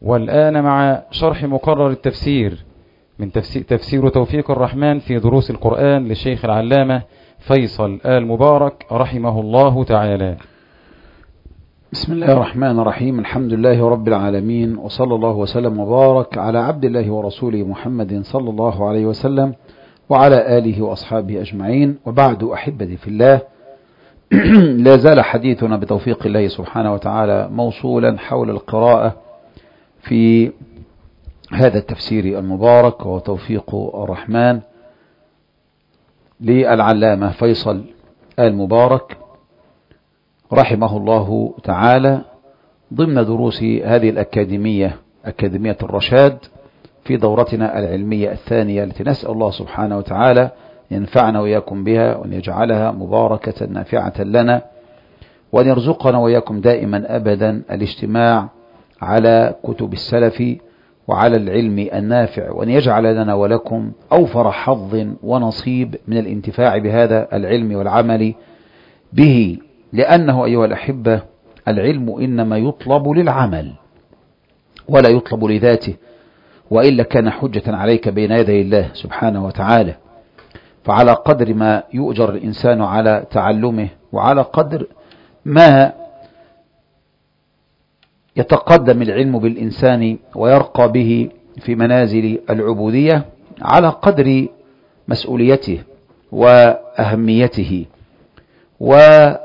والآن مع شرح مقرر التفسير من تفسير توفيق الرحمن في دروس القرآن للشيخ العلامة فيصل آل مبارك رحمه الله تعالى. بسم الله الرحمن الرحيم. الحمد لله رب العالمين، وصلى الله وسلم وبارك على عبد الله ورسوله محمد صلى الله عليه وسلم وعلى آله وأصحابه أجمعين، وبعد أحبتي في الله، لا زال حديثنا بتوفيق الله سبحانه وتعالى موصولا حول القراءة في هذا التفسير المبارك وتوفيق الرحمن للعلامة فيصل آل مبارك رحمه الله تعالى ضمن دروس هذه الأكاديمية، أكاديمية الرشاد، في دورتنا العلمية الثانية التي نسأل الله سبحانه وتعالى ينفعنا وإياكم بها، وأن يجعلها مباركة نافعة لنا، وأن يرزقنا وإياكم دائما أبدا الاجتماع على كتب السلف وعلى العلم النافع، وأن يجعل لنا ولكم أوفر حظ ونصيب من الانتفاع بهذا العلم والعمل به، لأنه أيها الأحبة العلم إنما يطلب للعمل ولا يطلب لذاته، وإلا كان حجة عليك بين يدي الله سبحانه وتعالى. فعلى قدر ما يؤجر الإنسان على تعلمه، وعلى قدر ما يتقدم العلم بالإنسان ويرقى به في منازل العبودية، على قدر مسؤوليته وأهميته وهمه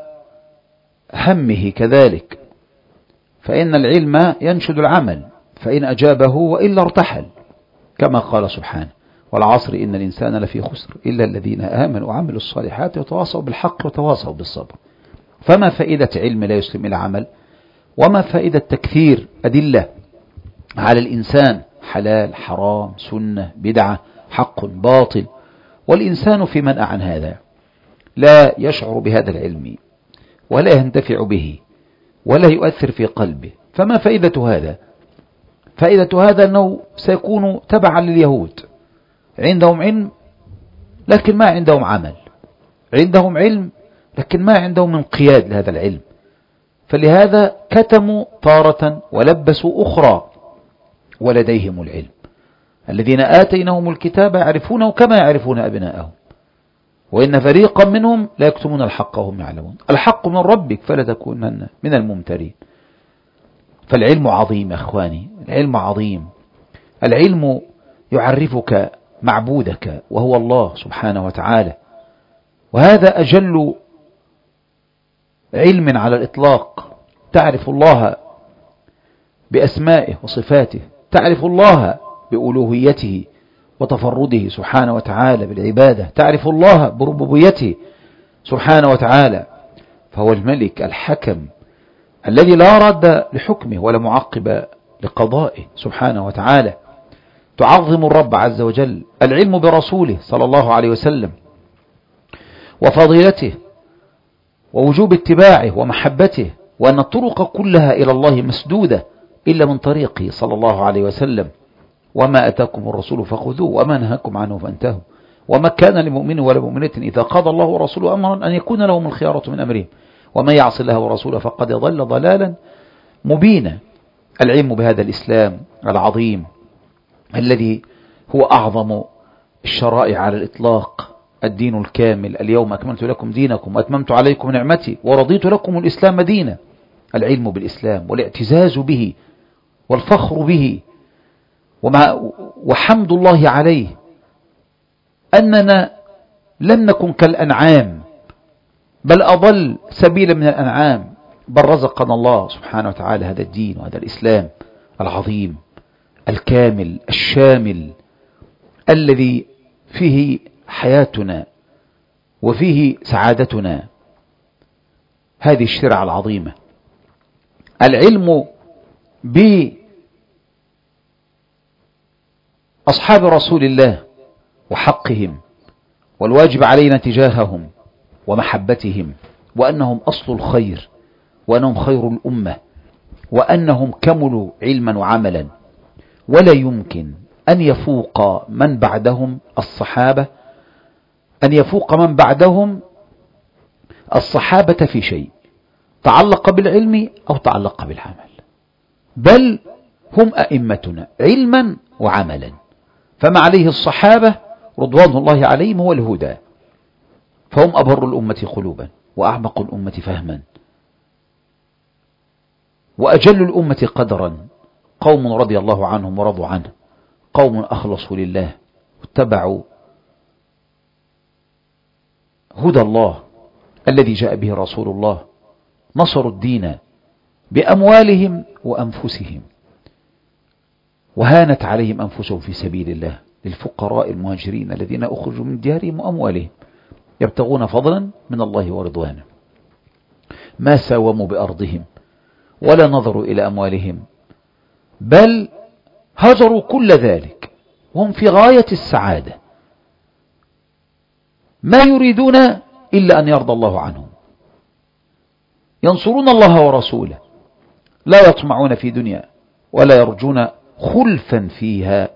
كذلك. فإن العلم ينشد العمل، فإن أجابه وإلا ارتحل، كما قال سبحانه: والعصر إن الإنسان لفي خسر إلا الذين آمنوا وعملوا الصالحات وتواصوا بالحق وتواصوا بالصبر. فما فائدة علم لا يسلم إلى عمل؟ وما فائدة تكثير أدلة على الإنسان، حلال حرام سنة بدعة حق باطل، والإنسان في منأى عن هذا، لا يشعر بهذا العلم ولا ينتفع به ولا يؤثر في قلبه. فما فائدة هذا؟ فائدة هذا أنه سيكون تبعا لليهود، عندهم علم لكن ما عندهم عمل، عندهم علم لكن ما عندهم انقياد لهذا العلم، فلهذا كتموا تارة ولبسوا أخرى، ولديهم العلم. الذين آتيناهم الكتاب يعرفونه كما يعرفون أبناءهم، وإن فريقا منهم لا يكتمون الحق وهم يعلمون. الحق من ربك فلا تكونن من الممترين. فالعلم عظيم يا أخواني، العلم عظيم. العلم يعرفك معبودك وهو الله سبحانه وتعالى، وهذا أجل علم على الإطلاق. تعرف الله بأسمائه وصفاته، تعرف الله بألوهيته وتفرده سبحانه وتعالى بالعبادة، تعرف الله بربوبيته سبحانه وتعالى. فهو الملك الحكم الذي لا راد لحكمه ولا معقب لقضائه سبحانه وتعالى. تعظم الرب عز وجل. العلم برسوله صلى الله عليه وسلم وفضيلته ووجوب اتباعه ومحبته، وأن الطرق كلها إلى الله مسدودة إلا من طريقه صلى الله عليه وسلم. وما أتاكم الرسول فخذوه وما نهاكم عنه فانتهوا، وما كان لمؤمن ولا مؤمنة إذا قضى الله ورسوله أمرا أن يكون لهم الخيارة من أمرهم ومن يعص الله ورسوله فقد ضل ضلالا مبينا. العلم بهذا الإسلام العظيم الذي هو أعظم الشرائع على الإطلاق، الدين الكامل. اليوم أكملت لكم دينكم وأتممت عليكم نعمتي ورضيت لكم الإسلام دينا. العلم بالإسلام والاعتزاز به والفخر به وحمد الله عليه أننا لم نكن كالأنعام، بل أضل سبيلا من الأنعام، بل رزقنا الله سبحانه وتعالى هذا الدين وهذا الإسلام العظيم الكامل الشامل الذي فيه حياتنا وفيه سعادتنا. هذه الشريعة العظيمة. العلم بأصحاب رسول الله وحقهم والواجب علينا تجاههم ومحبتهم، وأنهم أصل الخير، وأنهم خير الأمة، وأنهم كملوا علما وعملا، ولا يمكن أن يفوق من بعدهم الصحابة، أن يفوق من بعدهم الصحابة في شيء تعلق بالعلم أو تعلق بالعمل، بل هم أئمتنا علما وعملا، فما عليه الصحابة رضوان الله عليهم هو الهدى، فهم أبر الأمة قلوبا وأعمق الأمة فهما وأجل الأمة قدرا، قوم رضي الله عنهم ورضوا عنه، قوم أخلصوا لله واتبعوا هدى الله الذي جاء به رسول الله، نصروا الدين بأموالهم وأنفسهم، وهانت عليهم أنفسهم في سبيل الله، للفقراء المهاجرين الذين أخرجوا من ديارهم وأموالهم يبتغون فضلا من الله ورضوانه، ما ساوموا بأرضهم ولا نظروا إلى أموالهم، بل هجروا كل ذلك وهم في غاية السعادة، ما يريدون إلا أن يرضى الله عنهم، ينصرون الله ورسوله، لا يطمعون في دنيا ولا يرجون خلفا فيها،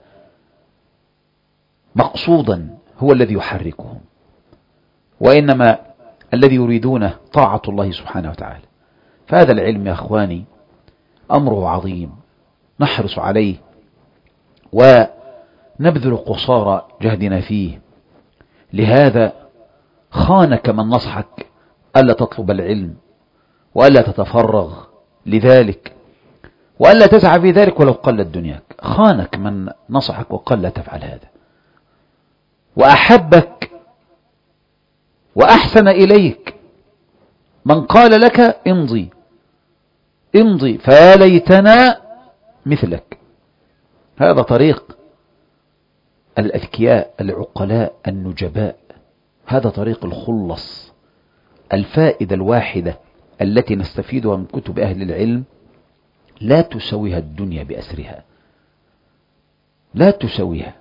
مقصودا هو الذي يحركهم، وإنما الذي يريدونه طاعة الله سبحانه وتعالى. فهذا العلم يا أخواني أمره عظيم، نحرص عليه ونبذل قصارى جهدنا فيه. لهذا خانك من نصحك ألا تطلب العلم وألا تتفرغ لذلك وألا تسعى في ذلك ولو قلت دنياك، خانك من نصحك وقال لا تفعل هذا، وأحبك وأحسن إليك من قال لك امضي امضي فيا ليتنا مثلك. هذا طريق الأذكياء العقلاء النجباء، هذا طريق الخلص. الفائدة الواحدة التي نستفيدها من كتب أهل العلم لا تسويها الدنيا بأسرها، لا تسويها،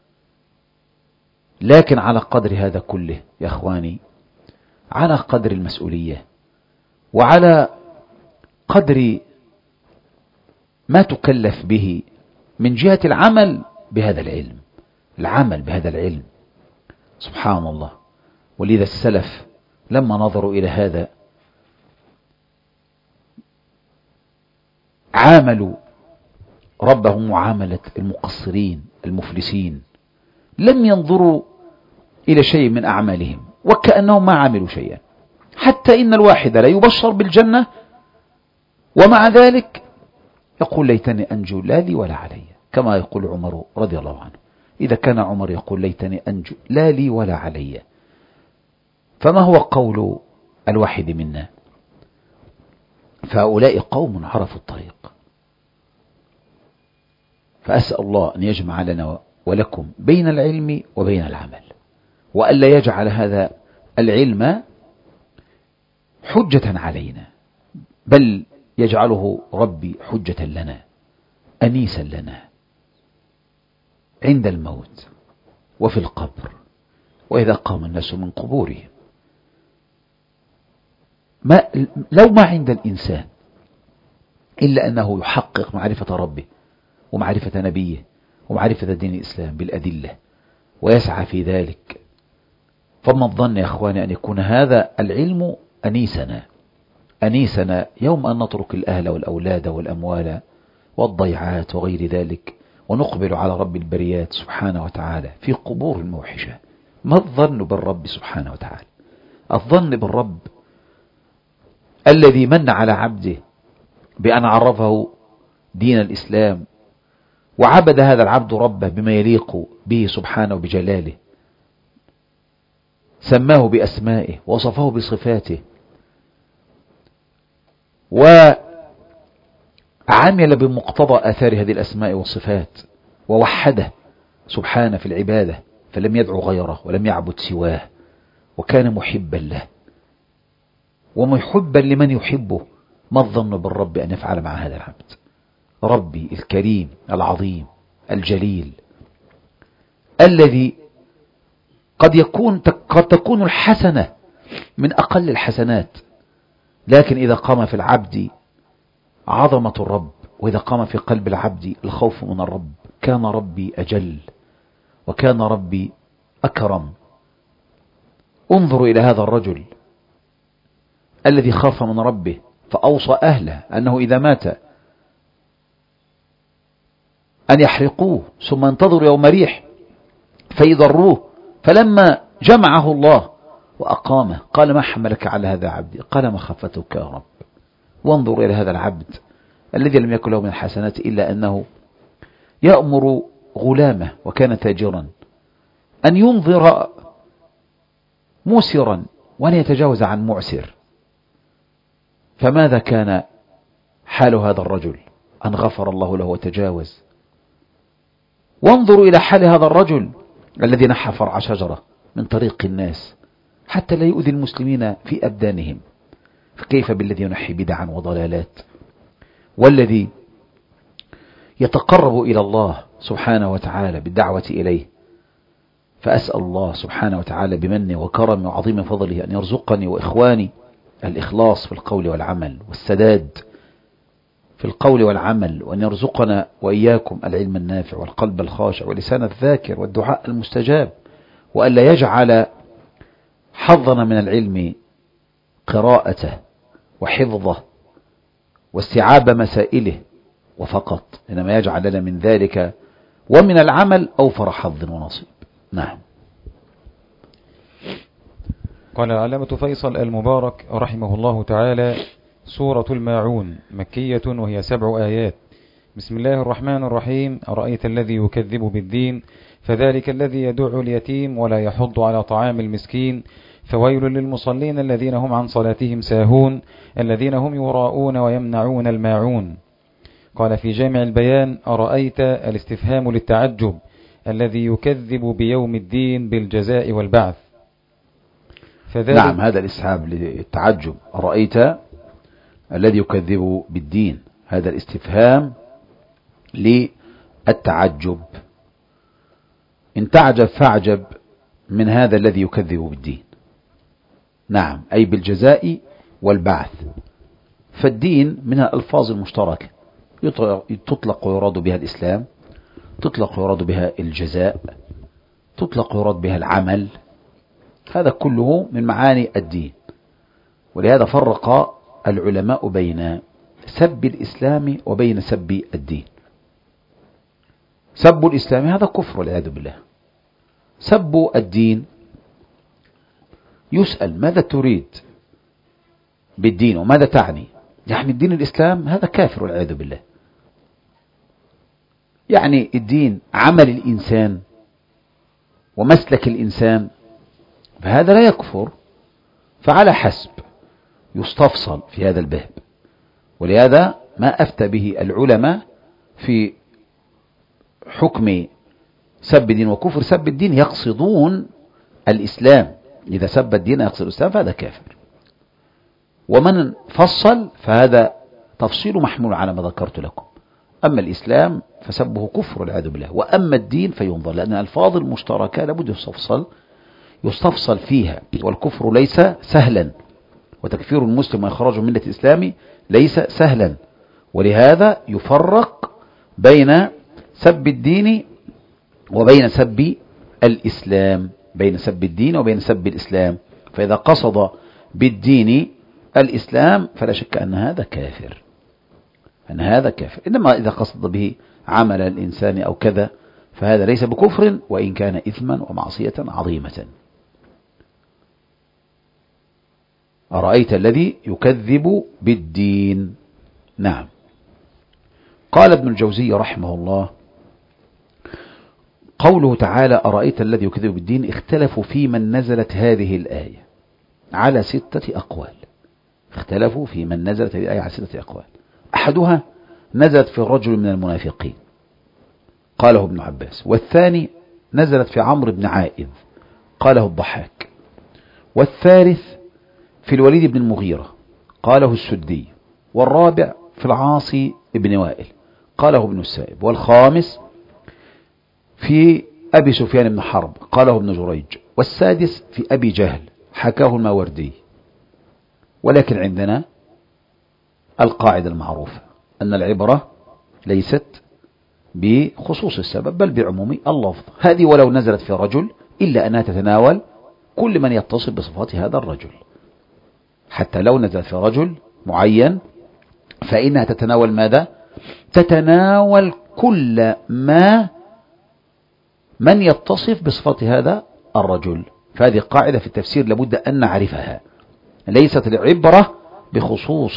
لكن على قدر هذا كله يا أخواني، على قدر المسؤولية وعلى قدر ما تكلف به من جهة العمل بهذا العلم، العمل بهذا العلم. سبحان الله. ولذا السلف لما نظروا إلى هذا عاملوا ربهم معاملة المقصرين المفلسين، لم ينظروا إلى شيء من أعمالهم وكأنهم ما عملوا شيئا، حتى إن الواحد لا يبشر بالجنة ومع ذلك يقول ليتني أنجو لا لي ولا علي، كما يقول عمر رضي الله عنه، إذا كان عمر يقول ليتني أنجو لا لي ولا علي، فما هو قول الواحد منا؟ فهؤلاء قوم عرفوا الطريق. فأسأل الله أن يجمع لنا ولكم بين العلم وبين العمل، وألا يجعل هذا العلم حجة علينا، بل يجعله ربي حجة لنا، أنيسا لنا عند الموت وفي القبر وإذا قام الناس من قبورهم. لو ما عند الإنسان إلا أنه يحقق معرفة ربه ومعرفة نبيه ومعرفة دين الإسلام بالأدلة ويسعى في ذلك، فما الظن يا أخواني أن يكون هذا العلم أنيسنا يوم أن نترك الأهل والأولاد والأموال والضيعات وغير ذلك ونقبل على رب البريات سبحانه وتعالى في قبور الموحشة. ما الظن بالرب سبحانه وتعالى؟ الظن بالرب الذي من على عبده بأن عرفه دين الإسلام وعبد هذا العبد ربه بما يليق به سبحانه بجلاله، سماه بأسمائه وصفه بصفاته وعمل بمقتضى آثار هذه الأسماء والصفات، ووحده سبحانه في العبادة فلم يدعو غيره ولم يعبد سواه، وكان محبا له ومحبا لمن يحبه. ما الظن بالرب أن يفعل مع هذا العبد؟ ربي الكريم العظيم الجليل الذي قد تكون الحسنة من أقل الحسنات، لكن إذا قام في العبد عظمة الرب وإذا قام في قلب العبد الخوف من الرب كان ربي أجل وكان ربي أكرم. انظروا إلى هذا الرجل الذي خاف من ربه فأوصى أهله أنه إذا مات أن يحرقوه ثم ينتظروا يوم ريح فيضروه، فلما جمعه الله وأقامه قال: ما حملك على هذا عبدي؟ قال: مخافتك يا رب. وانظر إلى هذا العبد الذي لم يكن له من الحسنات إلا أنه يأمر غلامه وكان تاجرا أن ينظر موسرا ولا يتجاوز عن معسر. فماذا كان حال هذا الرجل؟ أن غفر الله له وتجاوز. وانظروا إلى حال هذا الرجل الذي نحى فرع شجرة من طريق الناس حتى لا يؤذي المسلمين في أبدانهم، فكيف بالذي ينحي بدعا وضلالات، والذي يتقرب إلى الله سبحانه وتعالى بالدعوة إليه. فأسأل الله سبحانه وتعالى بمنه وكرمه وعظيم فضله أن يرزقني وإخواني الإخلاص في القول والعمل والسداد في القول والعمل، وأن يرزقنا وإياكم العلم النافع والقلب الخاشع واللسان الذاكر والدعاء المستجاب، وأن لا يجعل حظنا من العلم قراءته وحفظه واستيعاب مسائله وفقط، إنما يجعل لنا من ذلك ومن العمل أوفر حظ ونصيب. نعم. قال العلامة فيصل المبارك رحمه الله تعالى: سورة الماعون مكية وهي 7 آيات. بسم الله الرحمن الرحيم. أرأيت الذي يكذب بالدين فذلك الذي يدع اليتيم ولا يحض على طعام المسكين فويل للمصلين الذين هم عن صلاتهم ساهون الذين هم يراءون ويمنعون الماعون. قال في جامع البيان: أرأيت الاستفهام للتعجب الذي يكذب بيوم الدين بالجزاء والبعث. نعم، هذا الاستفهام للتعجب. أرأيت الذي يكذب بالدين، هذا الاستفهام للتعجب. إن تعجب فاعجب من هذا الذي يكذب بالدين. نعم، أي بالجزاء والبعث. فالدين من الألفاظ المشتركة، تطلق ويراد بها الإسلام، تطلق ويراد بها الجزاء، تطلق ويراد بها العمل، هذا كله من معاني الدين. ولهذا فرق العلماء بين سب الإسلام وبين سب الدين. سب الإسلام هذا كفر والعياذ بالله. سب الدين يسأل: ماذا تريد بالدين وماذا تعني؟ يعني الدين الإسلام هذا كافر والعياذ بالله. يعني الدين عمل الإنسان ومسلك الإنسان، فهذا لا يكفر، فعلى حسب يستفصل في هذا الباب. ولهذا ما أفتى به العلماء في حكم سب الدين وكفر سب الدين يقصدون الإسلام. إذا سب الدين يقصد الإسلام فهذا كافر. ومن فصل فهذا تفصيل محمول على ما ذكرت لكم. أما الإسلام فسبه كفر والعياذ بالله، وأما الدين فينظر، لأن الألفاظ المشتركة لابد يستفصل فيها. والكفر ليس سهلا، وتكفير المسلم وإخراجه من ملة الإسلام ليس سهلا. ولهذا يفرق بين سب الدين وبين سب الإسلام، بين سب الدين وبين سب الإسلام. فإذا قصد بالدين الإسلام فلا شك أن هذا كافر، إنما إذا قصد به عمل الإنسان أو كذا فهذا ليس بكفر، وإن كان إثما ومعصية عظيمة. أرأيت الذي يكذب بالدين. نعم. قال ابن الجوزي رحمه الله: قوله تعالى أرأيت الذي يكذب بالدين، اختلفوا في من نزلت هذه الآية على 6 أقوال. اختلفوا في من نزلت هذه الآية على 6 أقوال. أحدها نزلت في الرجل من المنافقين، قاله ابن عباس. والثاني نزلت في عمرو بن عائذ، قاله الضحاك. والثالث في الوليد بن المغيرة، قاله السدي. والرابع في العاصي بن وائل، قاله ابن السائب. والخامس في أبي سفيان بن حرب، قاله ابن جريج. والسادس في أبي جهل، حكاه الماوردي. ولكن عندنا القاعدة المعروفة أن العبرة ليست بخصوص السبب بل بعموم اللفظ. هذه ولو نزلت في رجل إلا أنها تتناول كل من يتصل بصفات هذا الرجل. حتى لو نزلت في رجل معين فإنها تتناول ماذا؟ تتناول كل ما من يتصف بصفة هذا الرجل. فهذه قاعدة في التفسير لابد أن نعرفها. ليست العبرة بخصوص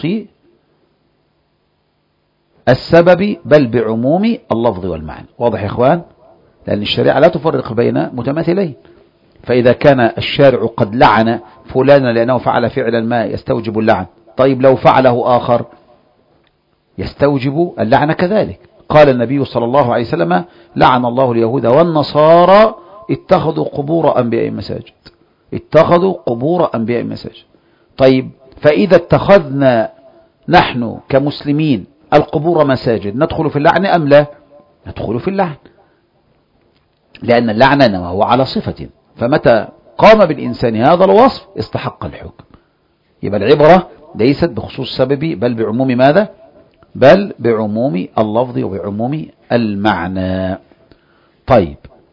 السبب بل بعموم اللفظ والمعنى. واضح يا إخوان؟ لأن الشريعة لا تفرق بين متماثلين. فإذا كان الشارع قد لعن فلانا لأنه فعل فعلا ما يستوجب اللعن، طيب لو فعله آخر يستوجب اللعن كذلك. قال النبي صلى الله عليه وسلم: لعن الله اليهود والنصارى اتخذوا قبور أنبياء مساجد. اتخذوا قبور أنبياء مساجد. طيب فإذا اتخذنا نحن كمسلمين القبور مساجد ندخل في اللعن أم لا؟ ندخل في اللعن، لأن اللعن إنما هو على صفة، فمتى قام بالإنسان هذا الوصف استحق الحكم. يبقى العبرة ليست بخصوص السبب بل بعموم ماذا؟ بل بعموم اللفظ وبعموم المعنى. طيب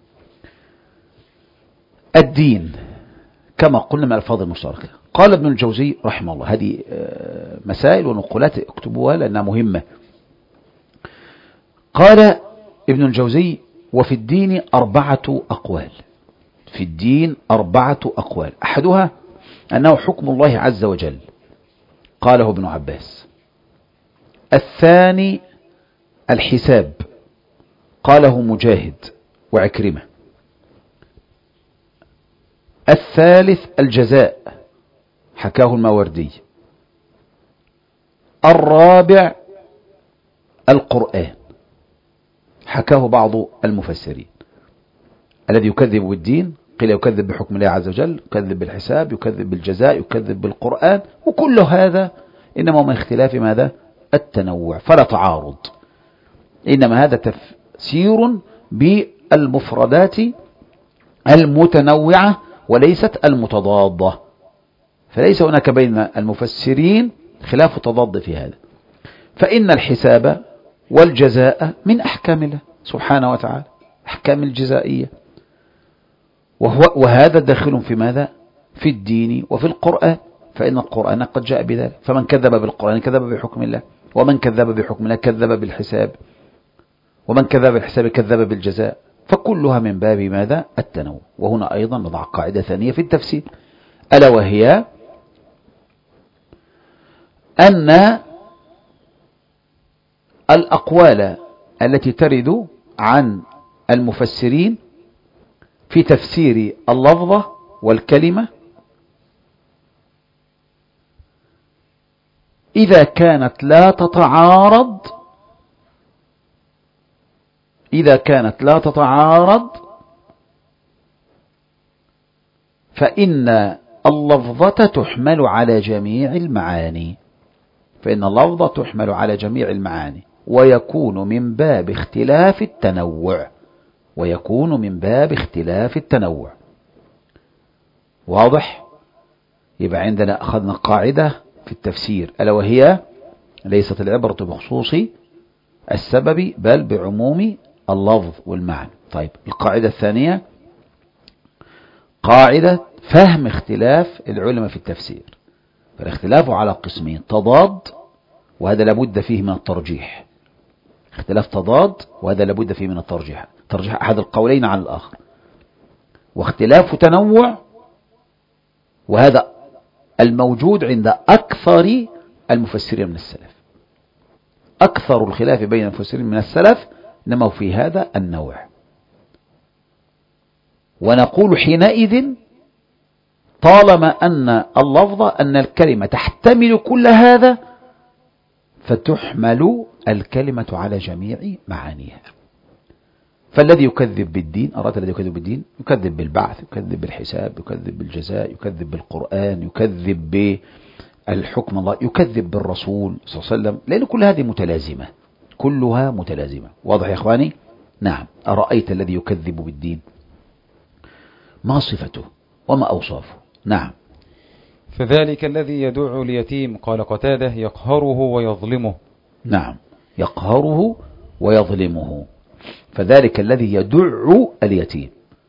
الدين كما قلنا من الألفاظ المشتركة. قال ابن الجوزي رحمه الله، هذه مسائل ونقولات اكتبوها لأنها مهمة. قال ابن الجوزي: وفي الدين 4 أقوال. في الدين 4 أقوال. أحدها أنه حكم الله عز وجل، قاله ابن عباس. الثاني الحساب، قاله مجاهد وعكرمة. الثالث الجزاء، حكاه الماوردي. الرابع القرآن، حكاه بعض المفسرين. الذي يكذب بالدين قيل يكذب بحكم الله عز وجل، يكذب بالحساب، يكذب بالجزاء، يكذب بالقرآن، وكل هذا إنما من اختلاف ماذا؟ التنوع، فلا تعارض. إنما هذا تفسير بالمفردات المتنوعة وليست المتضادة، فليس هناك بين المفسرين خلاف تضاد في هذا. فإن الحساب والجزاء من أحكام الله سبحانه وتعالى، أحكام الجزائية، وهذا داخل في ماذا؟ في الدين وفي القرآن، فإن القرآن قد جاء بذلك. فمن كذب بالقرآن كذب بحكم الله، ومن كذب بحكم الله كذب بالحساب، ومن كذب بالحساب كذب بالجزاء، فكلها من باب ماذا؟ التنوع. وهنا أيضا نضع قاعدة ثانية في التفسير، ألا وهي أن الأقوال التي ترد عن المفسرين في تفسير اللفظة والكلمة إذا كانت لا تتعارض فإن اللفظة تحمل على جميع المعاني، فإن اللفظة تحمل على جميع المعاني، ويكون من باب اختلاف التنوع، ويكون من باب اختلاف التنوع. واضح؟ يبقى عندنا أخذنا قاعدة في التفسير، ألا وهي ليست العبرة بخصوص السبب بل بعموم اللفظ والمعنى. طيب القاعدة الثانية قاعدة فهم اختلاف العلماء في التفسير. فالاختلاف على قسمين: تضاد، وهذا لابد فيه من الترجيح. اختلاف تضاد وهذا لابد فيه من الترجيح، ترجيح أحد القولين عن الآخر. واختلاف تنوع، وهذا الموجود عند أكثر المفسرين من السلف. أكثر الخلاف بين المفسرين من السلف إنما في هذا النوع. ونقول حينئذ طالما أن اللفظة أن الكلمة تحتمل كل هذا فتحمل الكلمة على جميع معانيها. فالذي يكذب بالدين، أراد الذي يكذب بالدين يكذب بالبعث، يكذب بالحساب، يكذب بالجزاء، يكذب بالقرآن، يكذب بالحكم الله، يكذب بالرسول صلى الله عليه وسلم، لأن كل هذه متلازمة، كلها متلازمة. واضح يا إخواني؟ نعم. أرأيت الذي يكذب بالدين ما صفته وما أوصافه؟ نعم. فذلك الذي يدع اليتيم، قال قتادة، يقهره ويظلمه. نعم، يقهره ويظلمه. فذلك الذي يدع اليتيم،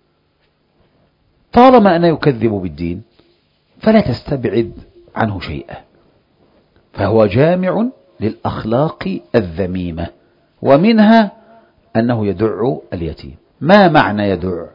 طالما أنه يكذب بالدين فلا تستبعد عنه شيئا، فهو جامع للأخلاق الذميمة، ومنها أنه يدع اليتيم. ما معنى يدع؟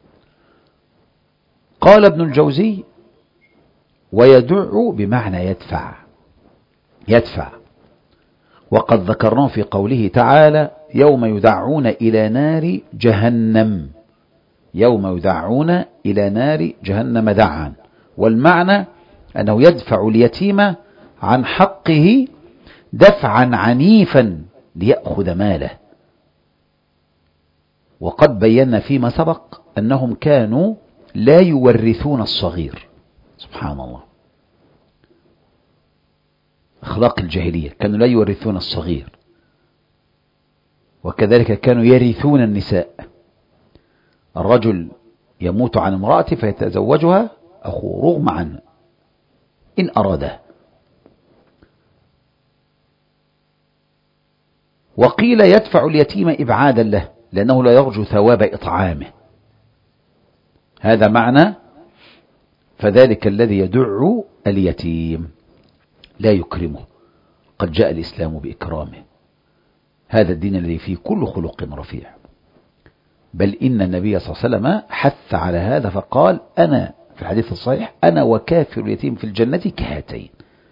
قال ابن الجوزي: ويدع بمعنى يدفع، وقد ذكرناه في قوله تعالى: يوم يدعون إلى نار جهنم، يوم يدعون إلى نار جهنم دعا. والمعنى أنه يدفع اليتيم عن حقه دفعا عنيفا ليأخذ ماله. وقد بينا فيما سبق أنهم كانوا لا يورثون الصغير. سبحان الله، أخلاق الجاهلية، كانوا لا يورثون الصغير، وكذلك كانوا يرثون النساء. الرجل يموت عن امرأته فيتزوجها أخوه رغم عنه إن أراده. وقيل يدفع اليتيم إبعادا له لأنه لا يرجو ثواب إطعامه. هذا معنى فذلك الذي يدع اليتيم لا يكرمه. قد جاء الإسلام بإكرامه، هذا الدين الذي فيه كل خلق رفيع. بل إن النبي صلى الله عليه وسلم حث على هذا فقال: أنا في الحديث الصحيح: أنا وكافر اليتيم في الجنة كهاتين،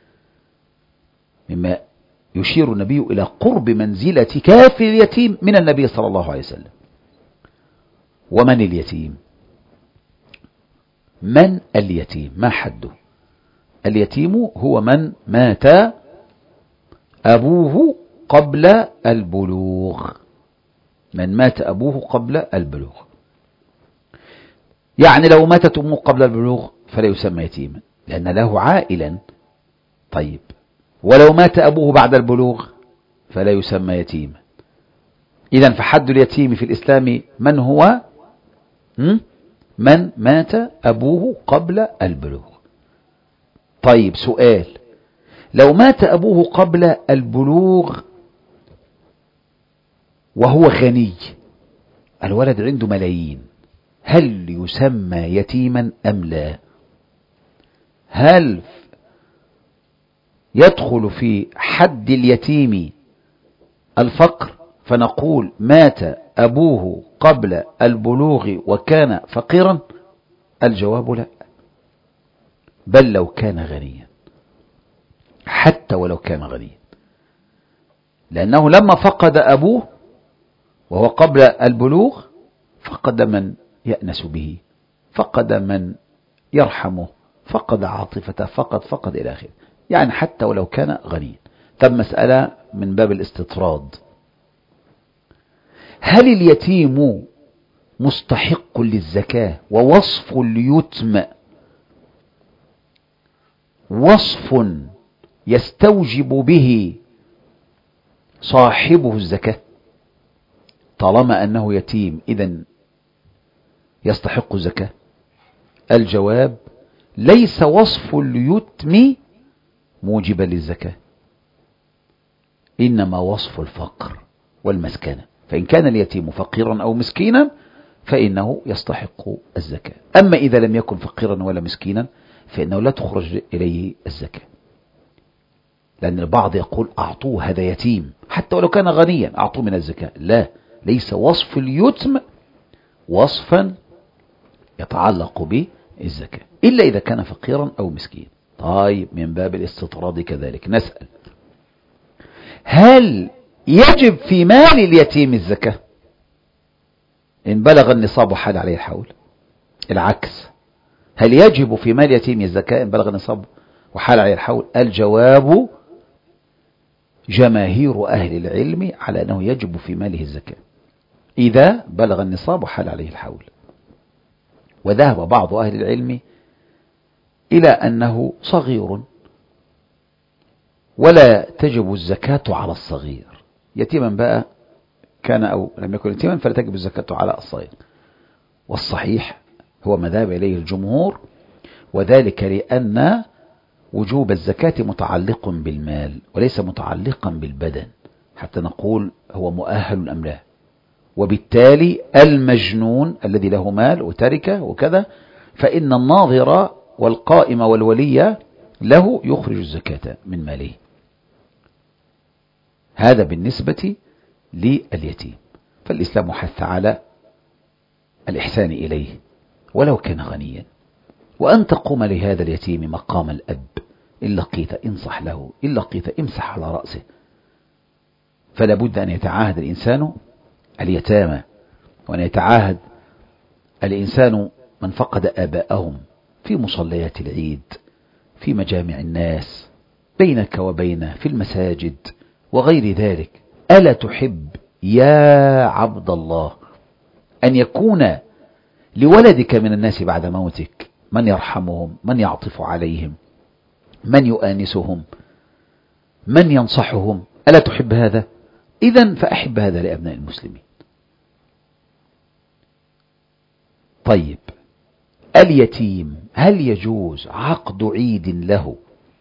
مما يشير النبي إلى قرب منزلة كافر اليتيم من النبي صلى الله عليه وسلم. ومن اليتيم؟ من اليتيم؟ ما حده؟ اليتيم هو من مات أبوه قبل البلوغ، من مات أبوه قبل البلوغ. يعني لو ماتت أمه قبل البلوغ فلا يسمى يتيما لأن له عائلا. طيب، ولو مات أبوه بعد البلوغ فلا يسمى يتيما. إذن فحد اليتيم في الإسلام من هو؟ من مات أبوه قبل البلوغ. طيب، سؤال: لو مات أبوه قبل البلوغ وهو غني، الولد عنده ملايين، هل يسمى يتيما أم لا؟ هل يدخل في حد اليتيم الفقر فنقول مات أبوه قبل البلوغ وكان فقيرا؟ الجواب لا، بل لو كان غنيا، حتى ولو كان غنيا، لأنه لما فقد أبوه وهو قبل البلوغ فقد من يأنس به، فقد من يرحمه، فقد عاطفته، فقد إلى آخره. يعني حتى ولو كان غنيا. طب مسألة من باب الاستطراد: هل اليتيم مستحق للزكاة؟ ووصف اليتم وصف يستوجب به صاحبه الزكاة طالما أنه يتيم، إذن يستحق الزكاة؟ الجواب: ليس وصف اليتم موجبا للزكاة، إنما وصف الفقر والمسكنة. فإن كان اليتيم فقيرا أو مسكينا فإنه يستحق الزكاة. أما إذا لم يكن فقيرا ولا مسكينا فإنه لا تخرج إليه الزكاة، لأن البعض يقول: أعطوه، هذا يتيم حتى ولو كان غنيا، أعطوه من الزكاة. لا، ليس وصف اليتم وصفا يتعلق بالزكاة إلا إذا كان فقيرا أو مسكين. طيب، من باب الاستطراد كذلك نسأل: هل يجب في مال اليتيم الزكاة إن بلغ النصاب وحال عليه الحول؟ العكس، هل يجب في مال اليتيم الزكاة إن بلغ النصاب وحال عليه الحول؟ الجواب: جماهير أهل العلم على أنه يجب في ماله الزكاة إذا بلغ النصاب وحال عليه الحول. وذهب بعض أهل العلم إلى أنه صغير ولا تجب الزكاة على الصغير، يتيما بقى كان أو لم يكن يتيما فلا تجب الزكاة على الصغير. والصحيح هو ما ذهب إليه الجمهور، وذلك لأن وجوب الزكاة متعلق بالمال وليس متعلقا بالبدن حتى نقول هو مؤهل أم لا. وبالتالي المجنون الذي له مال وتركة وكذا فإن الناظر والقائم والولي له يخرج الزكاة من ماله. هذا بالنسبة لليتيم. فالإسلام حث على الإحسان إليه ولو كان غنيا، وأن تقوم لهذا اليتيم مقام الأب، إن لقيت انصح له، إن لقيت امسح على رأسه. فلا بد أن يتعاهد الإنسان اليتامى، وأن يتعاهد الإنسان من فقد آباءهم في مصليات العيد، في مجامع الناس، بينك وبينه في المساجد وغير ذلك. ألا تحب يا عبد الله أن يكون لولدك من الناس بعد موتك من يرحمهم، من يعطف عليهم، من يؤانسهم، من ينصحهم؟ ألا تحب هذا؟ إذن فأحب هذا لأبناء المسلمين. طيب، اليتيم هل يجوز عقد عيد له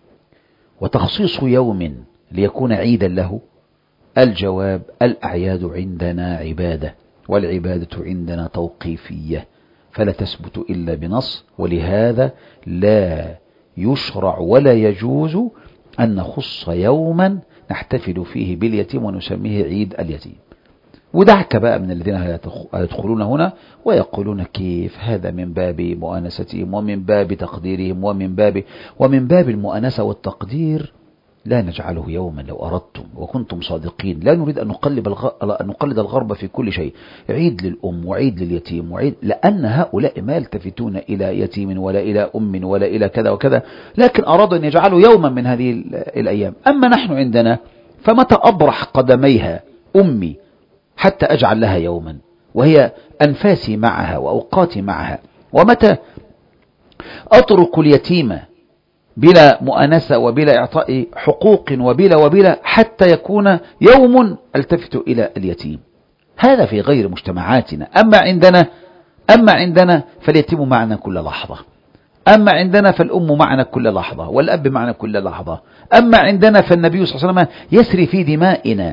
وتخصيص يوم ليكون عيدا له؟ الجواب: الأعياد عندنا عبادة، والعبادة عندنا توقيفية، فلا تثبت إلا بنص، ولهذا لا يشرع ولا يجوز أن نخص يوما نحتفل فيه باليتيم ونسميه عيد اليتيم. ودعك بقى من الذين يدخلون هنا ويقولون كيف هذا من باب مؤانستهم ومن باب تقديرهم ومن باب المؤانسة والتقدير. لا نجعله يوما لو أردتم وكنتم صادقين. لا نريد أن نقلد الغرب في كل شيء، عيد للأم وعيد لليتيم وعيد، لأن هؤلاء ما يلتفتون إلى يتيم ولا إلى أم ولا إلى كذا وكذا، لكن أرادوا أن يجعلوا يوما من هذه الأيام. أما نحن عندنا فمتى أبرح قدميها أمي حتى أجعل لها يوما، وهي أنفاسي معها وأوقاتي معها، ومتى أترك اليتيمة بلا مؤانسة وبلا إعطاء حقوق وبلا حتى يكون يوم التفت إلى اليتيم. هذا في غير مجتمعاتنا. أما عندنا فاليتيم معنا كل لحظة، أما عندنا فالأم معنا كل لحظة، والأب معنا كل لحظة. أما عندنا فالنبي صلى الله عليه وسلم يسري في دمائنا.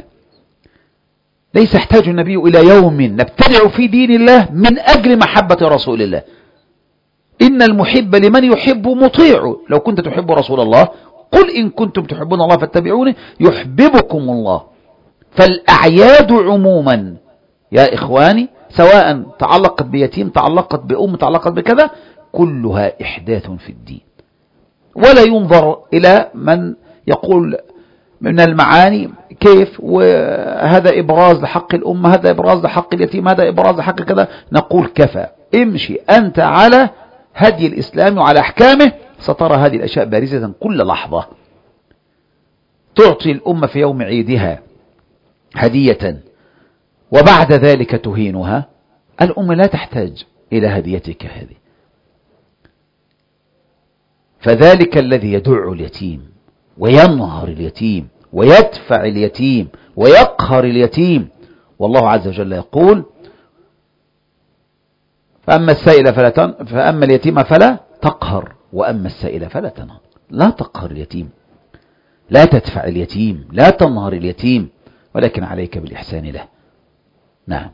ليس يحتاج النبي إلى يوم نبتدع في دين الله من أجل محبة رسول الله. إن المحب لمن يحب مطيع. لو كنت تحب رسول الله قل إن كنتم تحبون الله فاتبعوني يحببكم الله. فالأعياد عموما يا إخواني، سواء تعلقت بيتيم، تعلقت بأم، تعلقت بكذا، كلها إحداث في الدين. ولا ينظر إلى من يقول من المعاني كيف، وهذا إبراز لحق الأم، هذا إبراز لحق اليتيم، هذا إبراز لحق كذا. نقول كفى، امشي أنت على هدي الإسلام وعلى أحكامه، سترى هذه الأشياء بارزة كل لحظة. تعطي الأمة في يوم عيدها هدية وبعد ذلك تهينها. الأمة لا تحتاج إلى هديتك هذه. فذلك الذي يدع اليتيم وينهر اليتيم ويدفع اليتيم ويقهر اليتيم، والله عز وجل يقول: فأما اليتيم فلا تقهر وأما السائل فلا تنهر. لا تقهر اليتيم، لا تدفع اليتيم، لا تنهر اليتيم، ولكن عليك بالإحسان له. نعم.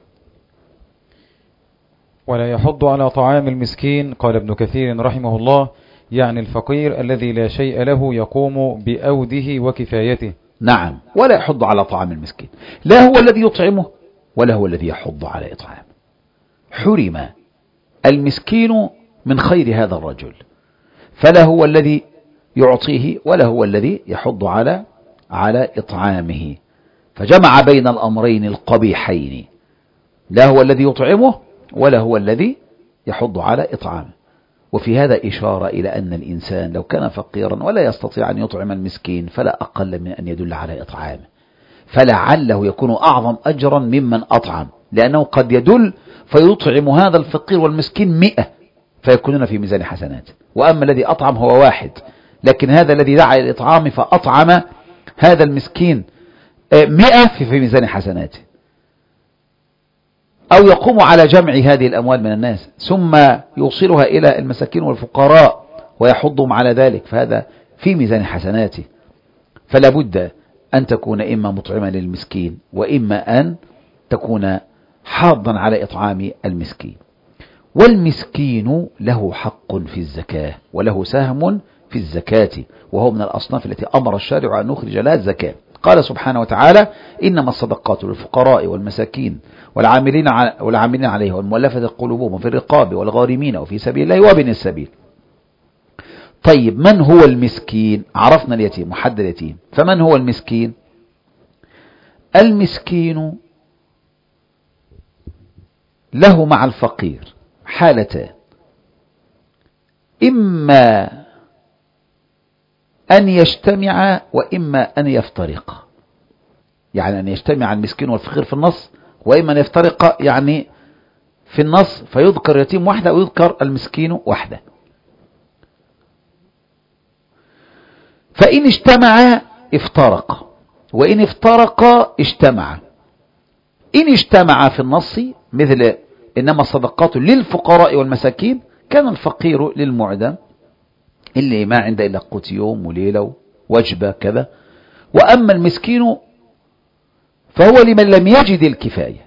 ولا يحض على طعام المسكين. قال ابن كثير رحمه الله: يعني الفقير الذي لا شيء له يقوم بأوده وكفايته. نعم، ولا يحض على طعام المسكين. لا هو الذي يطعمه ولا هو الذي يحض على إطعامه. حرم المسكين من خير هذا الرجل، فلا هو الذي يعطيه ولا هو الذي يحض على إطعامه. فجمع بين الأمرين القبيحين، لا هو الذي يطعمه ولا هو الذي يحض على إطعامه. وفي هذا إشارة إلى أن الإنسان لو كان فقيرا ولا يستطيع أن يطعم المسكين فلا أقل من أن يدل على إطعامه، فلعله يكون أعظم أجرا ممن أطعم، لأنه قد يدل فيطعم هذا الفقير والمسكين 100 فيكونون في ميزان حسناته، وأما الذي أطعم هو 1، لكن هذا الذي دعا إلى الإطعام فأطعم هذا المسكين 100 في ميزان حسناته. أو يقوم على جمع هذه الأموال من الناس ثم يوصلها إلى المساكين والفقراء ويحضهم على ذلك، فهذا في ميزان حسناته. فلا بد أن تكون إما مطعما للمسكين وإما أن تكون حاضا على إطعام المسكين. والمسكين له حق في الزكاة وله سهم في الزكاة، وهو من الأصناف التي أمر الشارع أن نخرج لها الزكاة. قال سبحانه وتعالى إنما الصدقات للفقراء والمساكين والعاملين عليها والمؤلفة قلوبهم وفي الرقاب والغارمين وفي سبيل الله وابن السبيل. طيب من هو المسكين؟ عرفنا اليتيم، محدد اليتيم. فمن هو المسكين؟ المسكين له مع الفقير حالتان: إما أن يجتمع وإما أن يفترق. يعني أن يجتمع المسكين والفقير في النص، وإما أن يفترق يعني في النص فيذكر اليتيم وحده ويذكر المسكين وحده. فإن اجتمع افترق، وإن افترق اجتمع. إن اجتمع في النص مثل إنما الصدقات للفقراء والمساكين، كان الفقير للمعدم اللي ما عنده إلا قوت يوم وليلة ووجبة كذا، وأما المسكين فهو لمن لم يجد الكفاية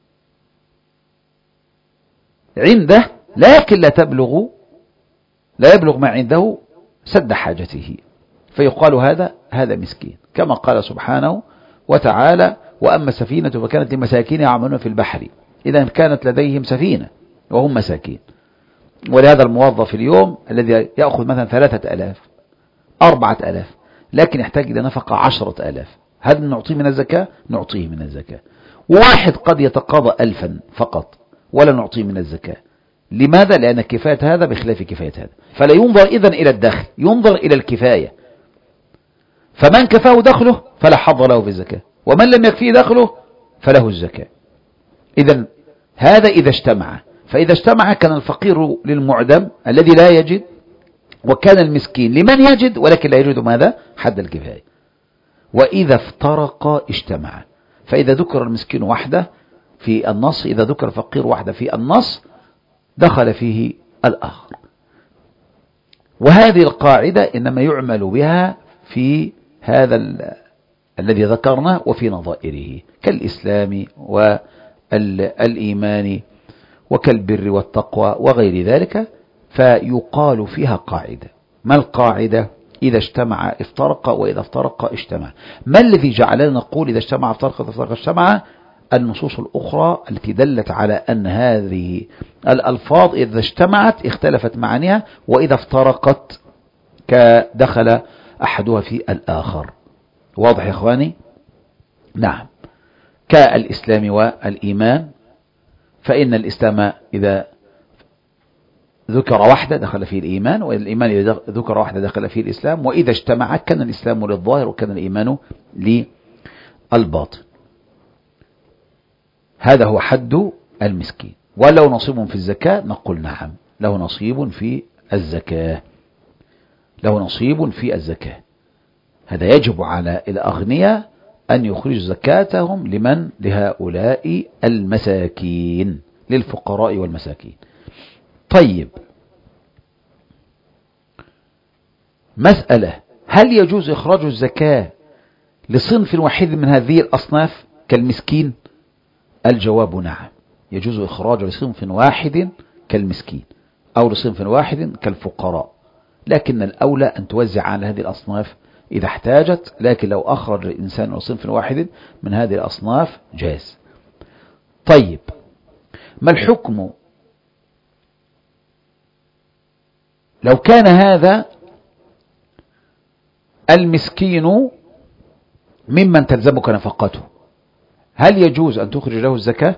عنده، لكن لا يبلغ ما عنده سد حاجته، فيقال هذا مسكين، كما قال سبحانه وتعالى: وأما السفينة فكانت لمساكين يعملون في البحر إذا كانت لديهم سفينة وهم مساكين. ولهذا الموظف اليوم الذي يأخذ مثلا 3000 4000 لكن يحتاج إلى نفقة 10,000، هل نعطيه من الزكاة؟ نعطيه من الزكاة. واحد قد يتقاضى 1000 فقط ولا نعطيه من الزكاة. لماذا؟ لأن كفاية هذا بخلاف كفاية هذا، فلا ينظر إذن إلى الدخل، ينظر إلى الكفاية. فمن كفاه دخله فلا حظ له في الزكاة، ومن لم يكفيه دخله فله الزكاة. إذن هذا إذا اجتمع. فإذا اجتمع كان الفقير للمعدم الذي لا يجد، وكان المسكين لمن يجد ولكن لا يجد ماذا؟ حد الكفاية. وإذا افترق اجتمع. فإذا ذكر المسكين وحده في النص، إذا ذكر الفقير وحده في النص، دخل فيه الآخر. وهذه القاعدة إنما يعمل بها في هذا الذي ذكرنا وفي نظائره كالإسلام والإيمان وكالبر والتقوى وغير ذلك، فيقال فيها قاعدة. ما القاعدة؟ إذا اجتمع افترق وإذا افترق اجتمع. ما الذي جعلنا نقول إذا اجتمع افترق وإذا افترق اجتمع؟ النصوص الأخرى التي دلت على أن هذه الألفاظ إذا اجتمعت اختلفت معانيها، وإذا افترقت دخل أحدها في الآخر. واضح يا إخواني؟ نعم. كالإسلام والإيمان، فإن الإسلام إذا ذكر واحدة دخل فيه الإيمان، والإيمان إذا ذكر واحدة دخل فيه الإسلام، وإذا اجتمع كان الإسلام للظاهر وكان الإيمان للباطن. هذا هو حد المسكين. ولو نصيب في الزكاة نقول نعم، له نصيب في الزكاة، له نصيب في الزكاة. هذا يجب على الأغنياء أن يخرج زكاتهم لمن؟ لهؤلاء المساكين، للفقراء والمساكين. طيب، مسألة: هل يجوز إخراج الزكاة لصنف واحد من هذه الأصناف كالمسكين؟ الجواب نعم، يجوز إخراج لصنف واحد كالمسكين أو لصنف واحد كالفقراء، لكن الأولى أن توزع على هذه الأصناف إذا احتاجت، لكن لو أخرج الإنسان لصنف واحد من هذه الأصناف جاز. طيب، ما الحكم لو كان هذا المسكين ممن تلزمك نفقته؟ هل يجوز أن تخرج له الزكاة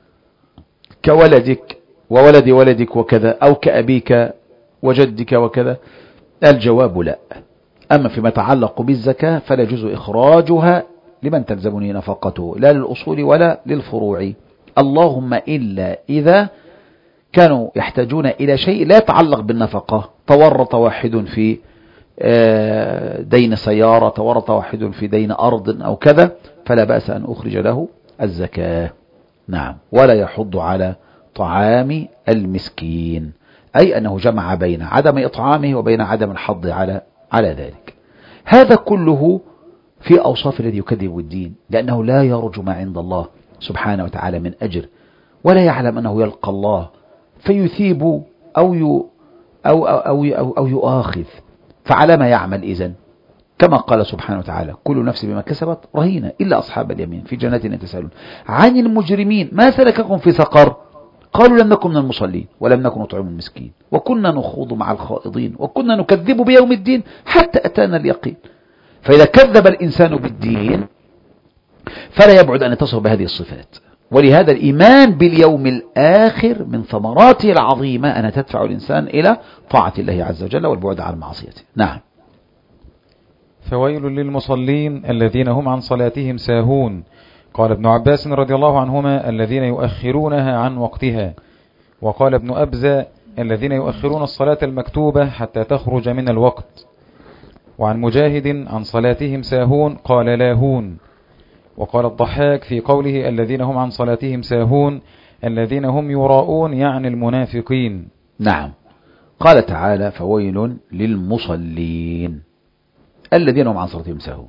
كولدك وولد ولدك وكذا، أو كأبيك وجدك وكذا؟ الجواب لا. أما فيما يتعلق بالزكاة فلا يجوز إخراجها لمن تلزمني نفقته، لا للأصول ولا للفروع، اللهم إلا إذا كانوا يحتاجون إلى شيء لا يتعلق بالنفقة. تورط واحد في دين سيارة، تورط واحد في دين أرض أو كذا، فلا بأس أن أخرج له الزكاة. نعم. ولا يحض على طعام المسكين، أي أنه جمع بين عدم إطعامه وبين عدم الحض على ذلك. هذا كله في أوصاف الذي يكذب الدين، لأنه لا يرجو ما عند الله سبحانه وتعالى من أجر، ولا يعلم أنه يلقى الله فيثيب أو يؤاخذ. فعلى ما يعمل إذن؟ كما قال سبحانه وتعالى كل نفس بما كسبت رهينة إلا أصحاب اليمين في جنات يتساءلون عن المجرمين ما سلككم في سقر قالوا لم نكن من المصلين ولم نكن نطعم المسكين وكنا نخوض مع الخائضين وكنا نكذب بيوم الدين حتى أتانا اليقين. فإذا كذب الإنسان بالدين فلا يبعد أن يتصف بهذه الصفات. ولهذا الإيمان باليوم الآخر من ثمراته العظيمة أنها تدفع الإنسان إلى طاعة الله عز وجل والبعد عن معصيته. نعم. فويل للمصلين الذين هم عن صلاتهم ساهون. قال ابن عباس رضي الله عنهما الذين يؤخرونها عن وقتها. وقال ابن أبزة الذين يؤخرون الصلاة المكتوبة حتى تخرج من الوقت. وعن مجاهد عن صلاتهم ساهون قال لاهون. وقال الضحاك في قوله الذين هم عن صلاتهم ساهون الذين هم يراءون يعني المنافقين. نعم. قال تعالى فويل للمصلين الذين هم عن صلاتهم ساهون.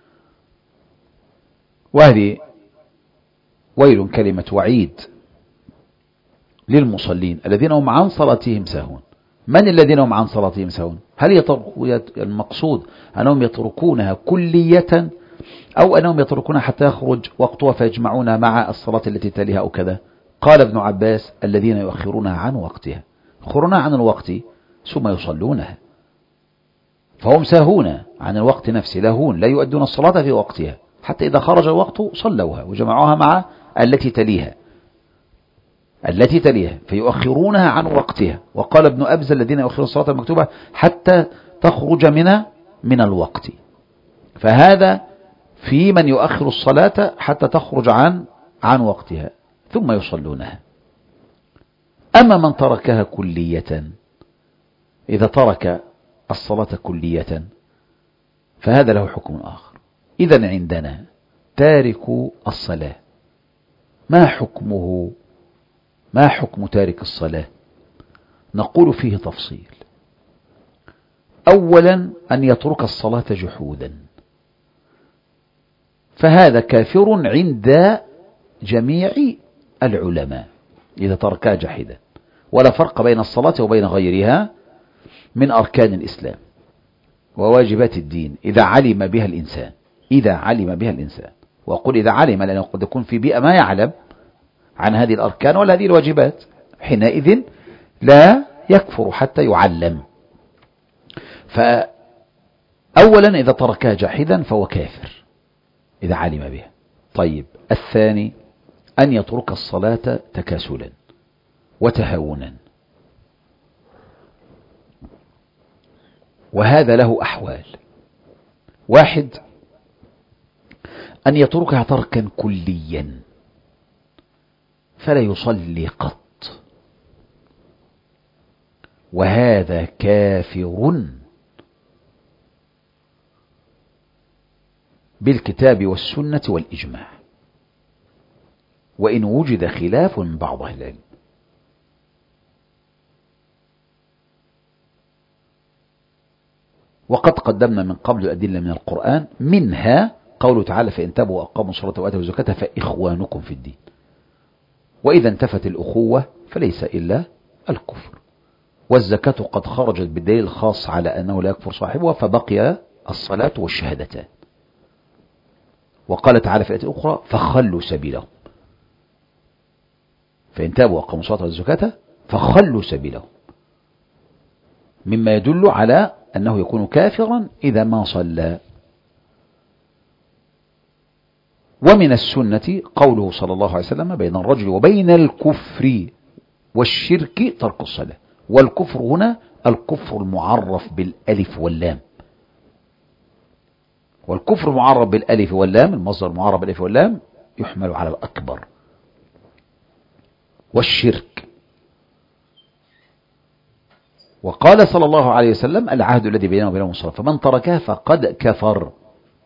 وهذه ويل كلمة وعيد للمصلين الذين هم عن صلاتهم ساهون. من الذين هم عن صلاتهم ساهون؟ هل المقصود أنهم يتركونها كلية أو أنهم يتركونها حتى يخرج وقتها فيجمعونها مع الصلاة التي تليها أو كذا؟ قال ابن عباس الذين يؤخرونها عن وقتها، يؤخرونها عن الوقت ثم يصلونها، فهم ساهون عن الوقت نفسه، لاهون لا يؤدون الصلاة في وقتها حتى إذا خرج الوقت صلوها وجمعوها مع التي تليها فيؤخرونها عن وقتها. وقال ابن أبز الذين يؤخرون الصلاة المكتوبة حتى تخرج من الوقت. فهذا في من يؤخر الصلاة حتى تخرج عن وقتها ثم يصلونها. أما من تركها كلية، إذا ترك الصلاة كلية فهذا له حكم آخر. إذن عندنا تارك الصلاة ما حكمه؟ ما حكم تارك الصلاة؟ نقول فيه تفصيل. أولا أن يترك الصلاة جحودا، فهذا كافر عند جميع العلماء إذا تركها جحدا، ولا فرق بين الصلاة وبين غيرها من أركان الإسلام وواجبات الدين إذا علم بها الإنسان. وأقول إذا علم لأنه قد يكون في بيئة ما يعلم عن هذه الأركان ولا هذه الواجبات، حينئذ لا يكفر حتى يعلم. فأولا إذا تركها جاحدا فهو كافر إذا علم بها. طيب، الثاني أن يترك الصلاة تكاسلا وتهاونا، وهذا له أحوال. واحد، أن يتركها تركا كليا فلا يصلي قط، وهذا كافر بالكتاب والسنة والإجماع، وإن وجد خلاف من بعض أهل العلم. وقد قدمنا من قبل الأدلة من القرآن، منها قوله تعالى فإن تابوا وأقاموا الصلاة وآتوا الزكاة فإخوانكم في الدين. وإذا انتفت الأخوة فليس إلا الكفر، والزكاة قد خرجت بالدليل الخاص على أنه لا يكفر صاحبها، فبقي الصلاة والشهادتان. وقال تعالى في الآية الأخرى فخلوا سبيلهم، فإن تابوا وأقاموا الصلاة والزكاة فخلوا سبيلهم، مما يدل على أنه يكون كافرا إذا ما صلى. ومن السنة قوله صلى الله عليه وسلم بين الرجل وبين الكفر والشرك ترك الصلاة. والكفر هنا الكفر المعرف بالألف واللام، والكفر المعرف بالألف واللام، المصدر المعرف بالألف واللام يحمل على الأكبر. والشرك، وقال صلى الله عليه وسلم العهد الذي بيننا وبينهم الصلاة فمن تركها فقد كفر.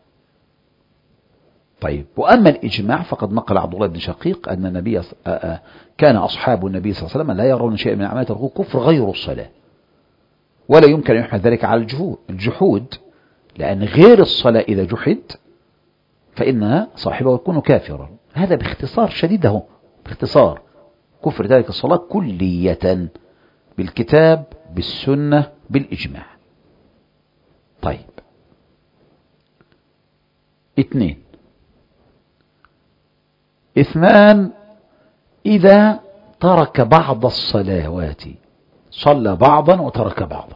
طيب، وأما الإجماع فقد نقل عبد الله بن شقيق أن النبي كان أصحاب النبي صلى الله عليه وسلم لا يرون شيئا من أعمال تركوه كفر غير الصلاة، ولا يمكن أن يحمل ذلك على الجحود، لأن غير الصلاة إذا جحد فإن صاحبه يكون كافرا. هذا باختصار شديده، باختصار كفر ذلك الصلاة كلية بالكتاب بالسنة بالإجماع. طيب، 2. 2 إذا ترك بعض الصلوات، صلى بعضا وترك بعضا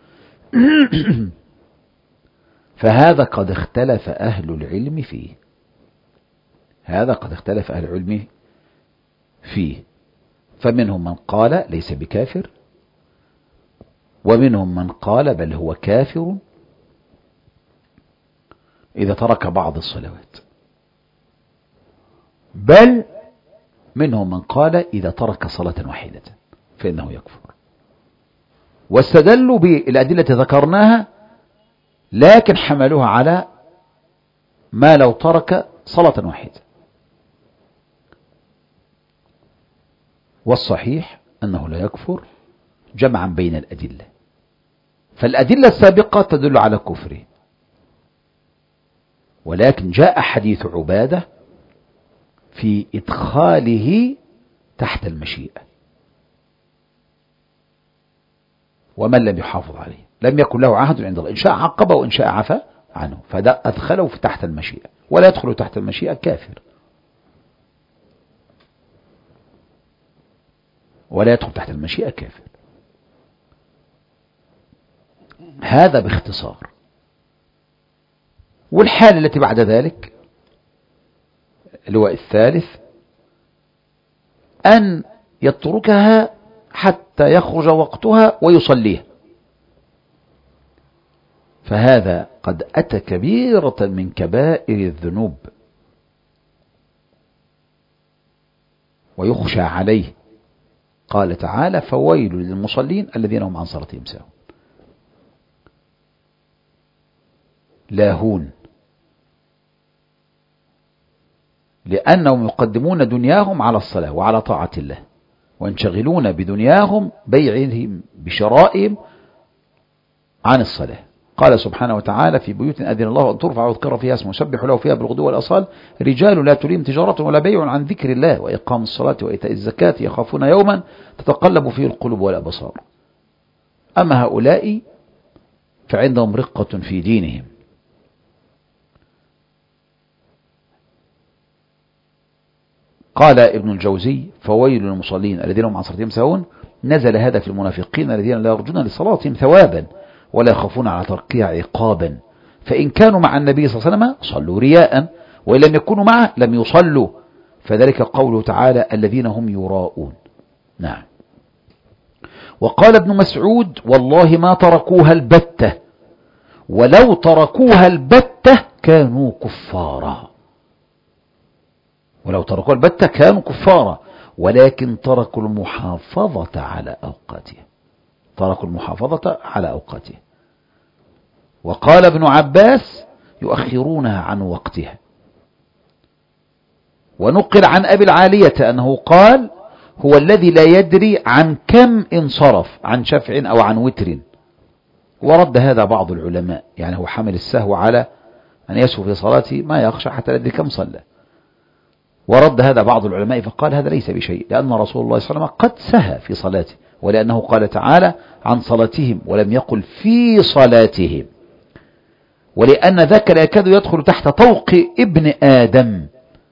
فهذا قد اختلف أهل العلم فيه، هذا قد اختلف أهل العلم فيه، فمنهم من قال ليس بكافر، ومنهم من قال بل هو كافر إذا ترك بعض الصلوات، بل منهم من قال إذا ترك صلاة واحدة فإنه يكفر، واستدلوا بالأدلة ذكرناها، لكن حملوها على ما لو ترك صلاة واحدة. والصحيح أنه لا يكفر جمعا بين الأدلة، فالأدلة السابقة تدل على كفره، ولكن جاء حديث عبادة في إدخاله تحت المشيئة، ومن لم يحافظ عليه لم يكن له عهد عند الله، إن شاء عقبه وإن شاء عفى عنه، فده أدخله في تحت المشيئة، ولا يدخل تحت المشيئة كافر، ولا يدخل تحت المشيئة كافر. هذا باختصار. والحالة التي بعد ذلك اللي هو الثالث، أن يتركها حتى يخرج وقتها ويصليها، فهذا قد أتى كبيرة من كبائر الذنوب ويخشى عليه. قال تعالى فويل للمصلين الذين هم عن صلاتهم ساهون، لاهون، لأنهم يقدمون دنياهم على الصلاة وعلى طاعة الله، وينشغلون بدنياهم بيعهم بشرائهم عن الصلاة. قال سبحانه وتعالى في بيوت أذن الله أن ترفع ويذكر فيها اسمه يسبح له فيها بالغدو والآصال رجال لا تلهيهم تجارة ولا بيع عن ذكر الله وإقام الصلاة وإيتاء الزكاة يخافون يوما تتقلب فيه القلوب والأبصار. أما هؤلاء فعندهم رقة في دينهم. قال ابن الجوزي فويل للمصلين الذين هم عن صلاتهم ساهون، نزل هذا في المنافقين الذين لا يرجون لصلاتهم ثوابا ولا يخافون على تركها عقابا، فإن كانوا مع النبي صلى الله عليه وسلم صلوا رياء، وإن لم يكونوا معه لم يصلوا، فذلك قوله تعالى الذين هم يراءون. نعم. وقال ابن مسعود والله ما تركوها البتة، ولو تركوها البتة كانوا كفارا، ولو تركوها البتة كانوا كفارا، ولكن تركوا المحافظة على أوقاتها، تركوا المحافظة على أوقاتها. وقال ابن عباس يؤخرونها عن وقتها. ونقل عن أبي العالية أنه قال هو الذي لا يدري عن كم انصرف، عن شفع أو عن وتر. ورد هذا بعض العلماء، يعني هو حمل السهو على أن يسهو في صلاته ما يخشى حتى لا يدري كم صلى. ورد هذا بعض العلماء فقال هذا ليس بشيء، لأن رسول الله صلى الله عليه وسلم قد سهى في صلاته، ولأنه قال تعالى عن صلاتهم ولم يقل في صلاتهم، ولأن ذاك لا يكاد يدخل تحت طوق ابن آدم.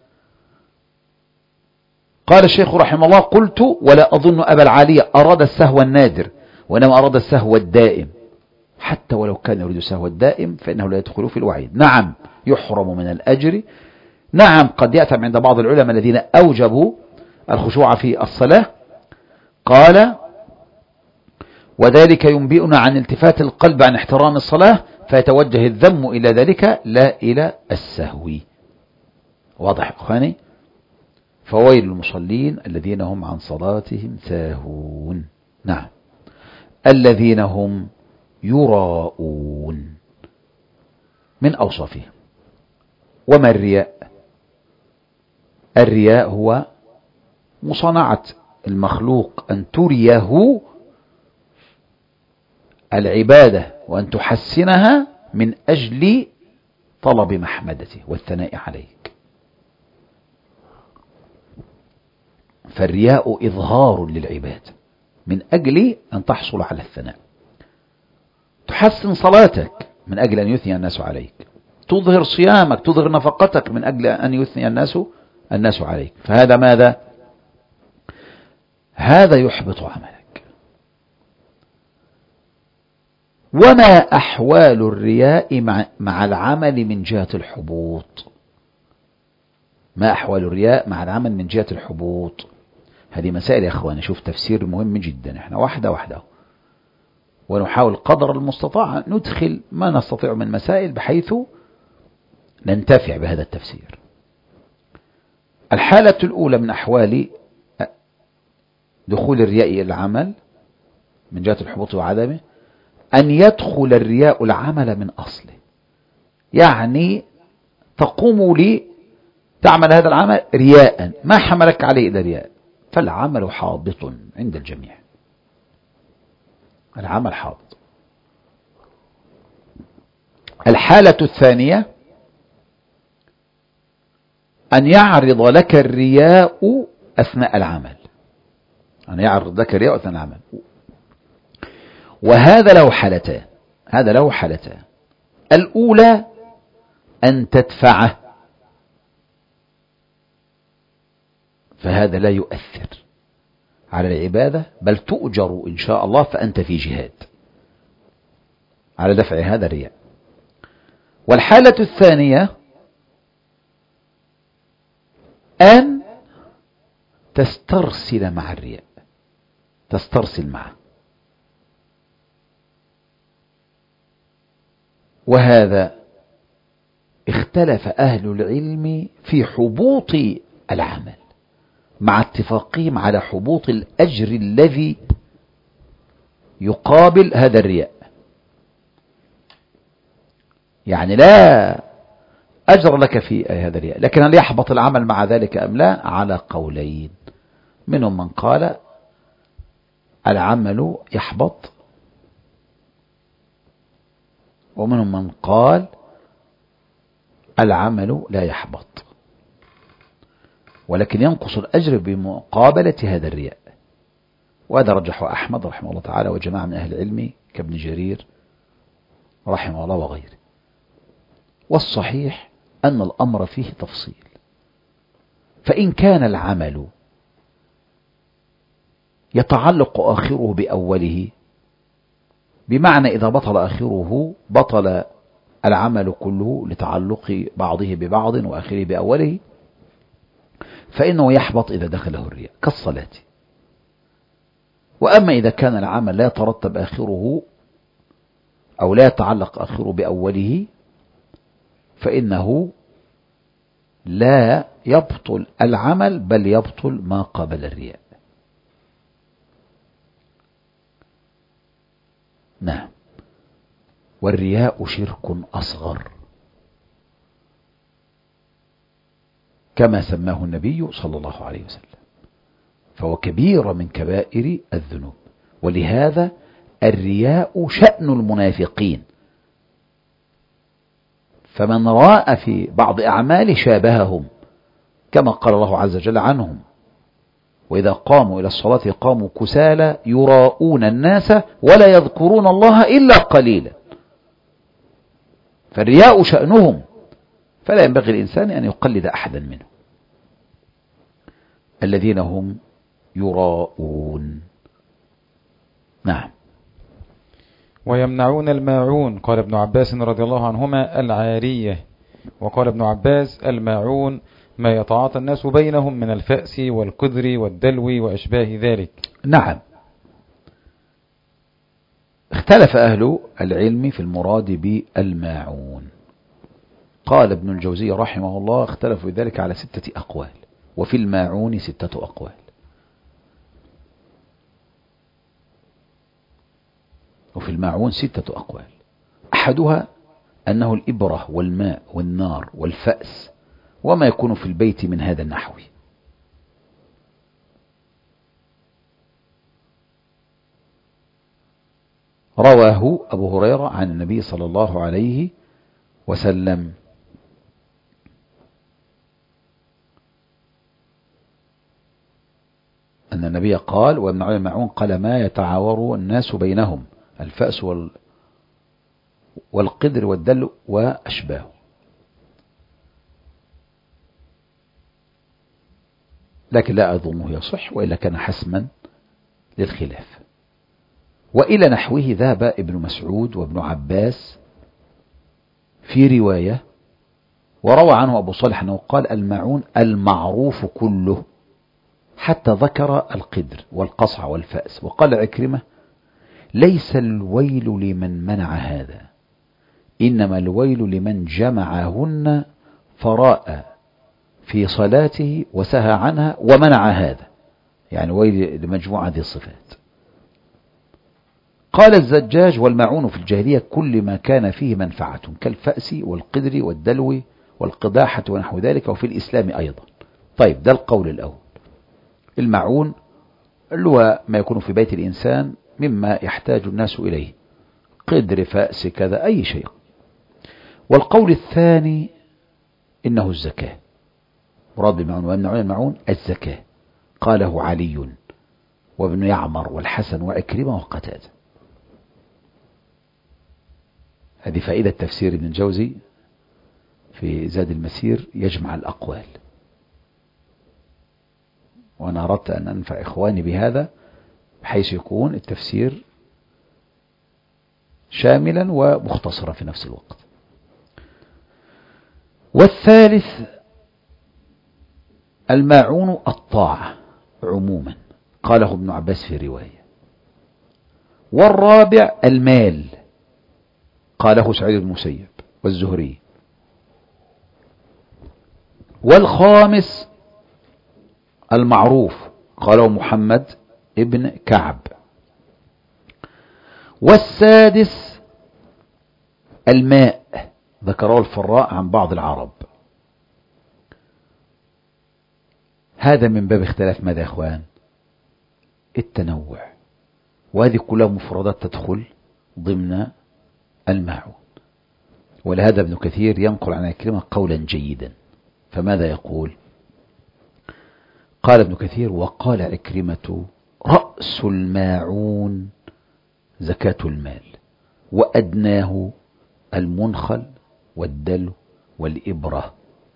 قال الشيخ رحمه الله قلت ولا أظن أبا العالية أراد السهو النادر، وإنما أراد السهو الدائم، حتى ولو كان يريد السهو الدائم فإنه لا يدخل في الوعيد. نعم يحرم من الأجر، نعم قد يأثم عند بعض العلماء الذين أوجبوا الخشوع في الصلاة. قال وذلك ينبئنا عن التفات القلب عن احترام الصلاة، فيتوجه الذم إلى ذلك لا إلى السهو. واضح أخواني؟ فويل المصلين الذين هم عن صلاتهم ساهون. نعم. الذين هم يراءون من أوصافهم. وما الرياء؟ الرياء هو مصانعة المخلوق أن تريه العبادة وأن تحسنها من أجل طلب محمدته والثناء عليك. فالرياء إظهار للعباد من أجل أن تحصل على الثناء. تحسن صلاتك من أجل أن يثني الناس عليك، تظهر صيامك، تظهر نفقتك من أجل أن يثني الناس عليك. فهذا ماذا؟ هذا يحبط عملك. وما أحوال الرياء مع العمل من جهة الحبوط؟ ما أحوال الرياء مع العمل من جهة الحبوط؟ هذه مسائل يا أخواني، شوف تفسير مهم جدا، احنا واحدة ونحاول قدر المستطاع ندخل ما نستطيع من مسائل بحيث ننتفع بهذا التفسير. الحالة الأولى من أحوال دخول الرياء إلى العمل من جهة الحبوط وعدمه أن يدخل الرياء العمل من أصله. يعني تقوم لي تعمل هذا العمل رياء، ما حملك عليه إلا رياء، فالعمل حابط عند الجميع، العمل حابط. الحالة الثانية أن يعرض لك الرياء أثناء العمل، أن يعرض لك الرياء أثناء العمل، وهذا له حالتان، هذا له حالتان. الأولى أن تدفعه، فهذا لا يؤثر على العبادة، بل تؤجر إن شاء الله، فأنت في جهاد على دفع هذا الرياء. والحالة الثانية أن تسترسل مع الرياء، تسترسل معه، وهذا اختلف أهل العلم في حبوط العمل، مع اتفاقهم على حبوط الأجر الذي يقابل هذا الرياء. يعني لا أجر لك في هذا الرياء، لكن هل يحبط العمل مع ذلك أم لا؟ على قولين، منهم من قال العمل يحبط، ومنهم من قال العمل لا يحبط، ولكن ينقص الأجر بمقابلة هذا الرياء. وهذا رجحه أحمد رحمه الله تعالى وجماعة من أهل العلم كابن جرير رحمه الله وغيره. والصحيح أن الأمر فيه تفصيل، فإن كان العمل يتعلق آخره بأوله، بمعنى إذا بطل آخره بطل العمل كله لتعلق بعضه ببعض وآخره بأوله، فإنه يحبط إذا دخله الرياء كالصلاة. وأما إذا كان العمل لا يترتب آخره أو لا يتعلق آخره بأوله، فإنه لا يبطل العمل، بل يبطل ما قبل الرياء. نعم. والرياء شرك أصغر كما سماه النبي صلى الله عليه وسلم، فهو كبير من كبائر الذنوب. ولهذا الرياء شأن المنافقين، فمن راء في بعض أعمال شابههم، كما قال الله عز وجل عنهم: وإذا قاموا إلى الصلاة قاموا كسالى يراءون الناس ولا يذكرون الله إلا قليلا. فالرياء شأنهم، فلا ينبغي الإنسان أن يقلد أحدا منهم، الذين هم يراءون. نعم. ويمنعون الماعون، قال ابن عباس رضي الله عنهما العارية، وقال ابن عباس الماعون ما يتعاطى الناس بينهم من الفأس والقدر والدلو وأشباه ذلك. نعم. اختلف أهل العلم في المراد بالماعون. قال ابن الجوزي رحمه الله اختلفوا ذلك على 6 أقوال، وفي الماعون 6 أقوال. وفي الماعون 6 أقوال. أحدها أنه الإبرة والماء والنار والفأس وما يكون في البيت من هذا النحو. رواه أبو هريرة عن النبي صلى الله عليه وسلم أن النبي قال: ويمنعون الماعون، قال: ما يتعاور الناس بينهم، الفأس والقدر والدلو وأشباه. لكن لا أظنه يصح، وإلا كان حسما للخلاف. وإلى نحوه ذهب ابن مسعود وابن عباس في رواية، وروى عنه أبو صالح أنه قال الماعون المعروف كله، حتى ذكر القدر والقصع والفأس. وقال عكرمة ليس الويل لمن منع هذا، إنما الويل لمن جمعهن فراء في صلاته وسهى عنها ومنع هذا، يعني ويل لمجموعة هذه الصفات. قال الزجاج والماعون في الجاهلية كل ما كان فيه منفعة كالفأس والقدر والدلو والقداحة ونحو ذلك، وفي الإسلام أيضا. طيب، ده القول الأول. الماعون اللي هو ما يكون في بيت الإنسان مما يحتاج الناس إليه، قدر، فأس، كذا، أي شيء. والقول الثاني إنه الزكاة، مراد بالماعون ويمنعون الماعون الزكاة، قاله علي وابن يعمر والحسن وعكرمة وقتادة. هذه فائدة تفسير ابن الجوزي في زاد المسير، يجمع الأقوال. وأنا أردت أن أنفع إخواني بهذا، بحيث يكون التفسير شاملا ومختصرا في نفس الوقت. والثالث الماعون الطاعة عموما، قاله ابن عباس في رواية. والرابع المال، قاله سعيد بن المسيب والزهري. والخامس المعروف، قاله محمد ابن كعب. والسادس الماء، ذكره الفراء عن بعض العرب. هذا من باب اختلاف ماذا يا اخوان؟ التنوع. وهذه كلها مفردات تدخل ضمن الماعون. ولهذا ابن كثير ينقل عن عكرمة قولا جيدا، فماذا يقول؟ قال ابن كثير وقال عكرمة رأس الماعون زكاة المال، وأدناه المنخل والدلو والإبرة،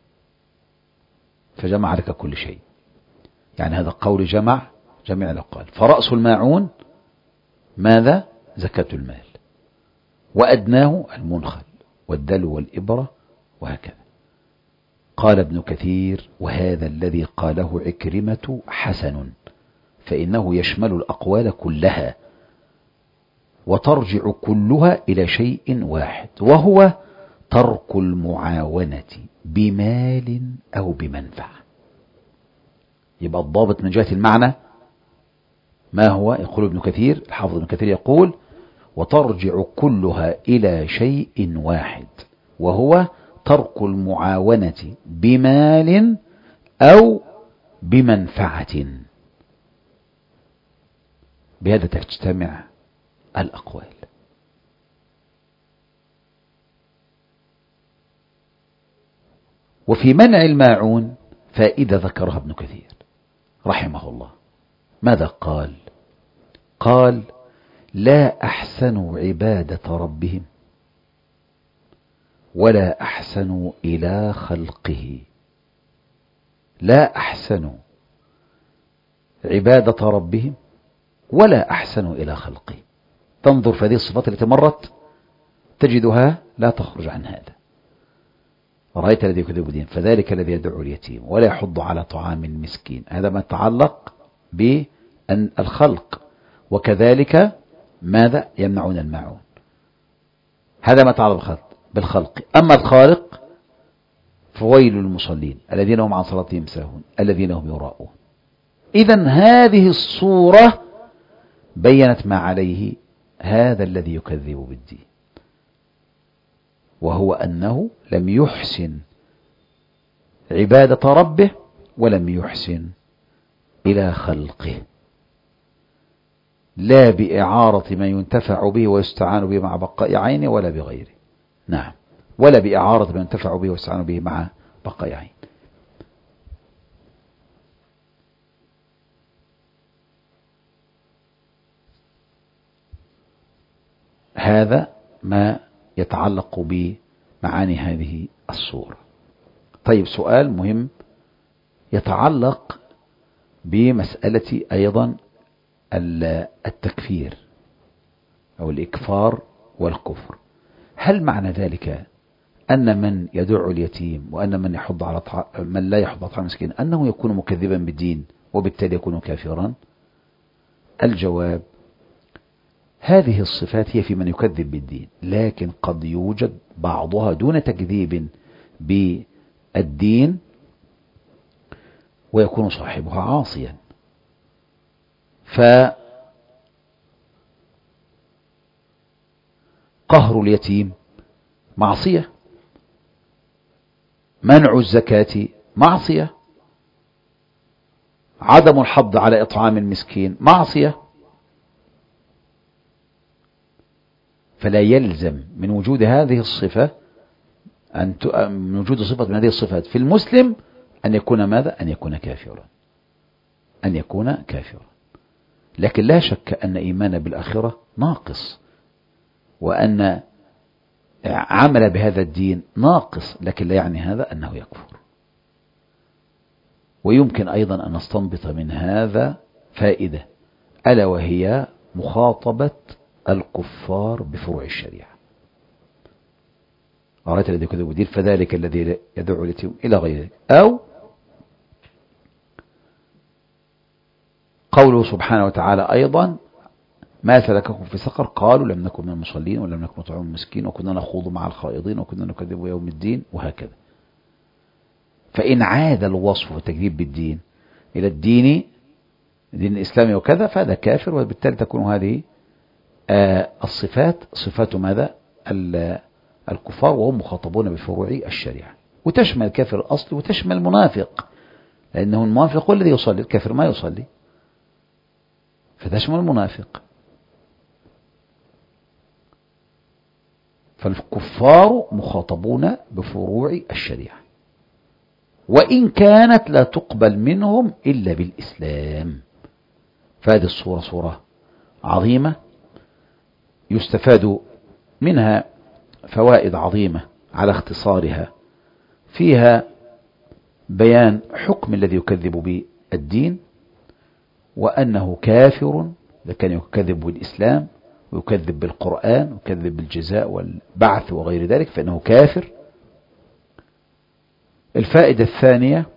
فجمع لك كل شيء. يعني هذا قول جمع الأقوال. فرأس الماعون ماذا؟ زكاة المال، وأدناه المنخل والدلو والإبرة، وهكذا. قال ابن كثير وهذا الذي قاله عكرمة حسن، فإنه يشمل الأقوال كلها، وترجع كلها إلى شيء واحد، وهو ترك المعاونة بمال أو بمنفعة. يبقى الضابط من جهة المعنى ما هو؟ يقول ابن كثير، الحافظ ابن كثير يقول وترجع كلها إلى شيء واحد، وهو ترك المعاونة بمال أو بمنفعة. بهذا تجتمع الأقوال. وفي منع الماعون فائدة ذكرها ابن كثير رحمه الله. ماذا قال؟ قال لا أحسنوا عبادة ربهم ولا أحسنوا إلى خلقه. لا أحسنوا عبادة ربهم ولا أحسنوا إلى خلقه. تنظر في هذه الصفات التي مرت تجدها لا تخرج عن هذا. رأيت الذي يكذب بالدين فذلك الذي يدعو اليتيم ولا يحض على طعام المسكين. هذا ما يتعلق بالخلق. وكذلك ماذا؟ يمنعون الماعون. هذا ما يتعلق بالخلق. أما الخالق فويل للمصلين الذين هم عن صلاتهم ساهون الذين هم يراءون. إذن هذه الصورة بينت ما عليه هذا الذي يكذب بالدين، وهو أنه لم يحسن عبادة ربه ولم يحسن إلى خلقه، لا بإعارة ما ينتفع به ويستعان به مع بقاء عينه ولا بغيره. نعم، ولا بإعارة ما ينتفع به ويستعان به مع بقاء عين. هذا ما يتعلق بمعاني هذه الصورة. طيب، سؤال مهم يتعلق بمسألة أيضا التكفير أو الإكفار والكفر. هل معنى ذلك أن من يدع اليتيم وأن من يحض على من لا يحض على طعام المسكين أنه يكون مكذبا بالدين وبالتالي يكون كافرا؟ الجواب: هذه الصفات هي في من يكذب بالدين، لكن قد يوجد بعضها دون تكذيب بالدين ويكون صاحبها عاصيا. فقهر اليتيم معصية، منع الزكاة معصية، عدم الحض على إطعام المسكين معصية. فلا يلزم من وجود هذه الصفة من وجود صفة من هذه الصفات في المسلم أن يكون ماذا؟ أن يكون كافرا، أن يكون كافرا. لكن لا شك أن إيمان بالآخرة ناقص، وأن عمل بهذا الدين ناقص، لكن لا يعني هذا أنه يكفر. ويمكن أيضا أن نستنبط من هذا فائدة، ألا وهي مخاطبة الكفار بفروع الشريعة. أرأيت الذي يكذب بالدين فذلك الذي يدعو اليتيم إلى غير ذلك. أو قوله سبحانه وتعالى أيضا: ما سلككم في سقر؟ قالوا لم نكن من المصلين ولم نكن نطعم المسكين وكنا نخوض مع الخائضين وكنا نكذب يوم الدين، وهكذا. فإن عاد الوصف والتكذيب بالدين إلى الدين الإسلامي وكذا فهذا كافر، وبالتالي تكون هذه الصفات صفات ماذا؟ الكفار، وهم مخاطبون بفروع الشريعة، وتشمل الكافر الأصلي وتشمل المنافق، لأنه المنافق هو الذي يصلي، الكافر ما يصلي، فتشمل المنافق. فالكفار مخاطبون بفروع الشريعة، وإن كانت لا تقبل منهم إلا بالإسلام. فهذه الصورة صورة عظيمة يستفاد منها فوائد عظيمة على اختصارها. فيها بيان حكم الذي يكذب بالدين، وأنه كافر إذا كان يكذب بالإسلام ويكذب بالقرآن ويكذب بالجزاء والبعث وغير ذلك فإنه كافر. الفائدة الثانية: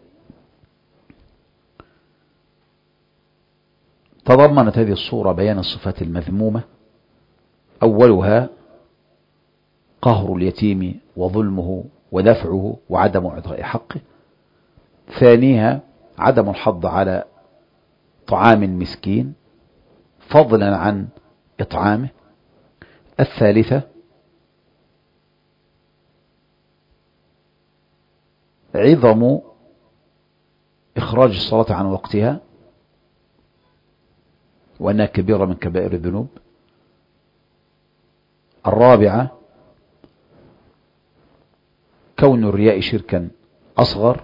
تضمنت هذه الصورة بيان الصفات المذمومة، أولها قهر اليتيم وظلمه ودفعه وعدم إعطاء حقه. ثانيها عدم الحض على طعام المسكين فضلا عن إطعامه. الثالثة عظم إخراج الصلاة عن وقتها وأنها كبيرة من كبائر الذنوب. الرابعة كون الرياء شركا أصغر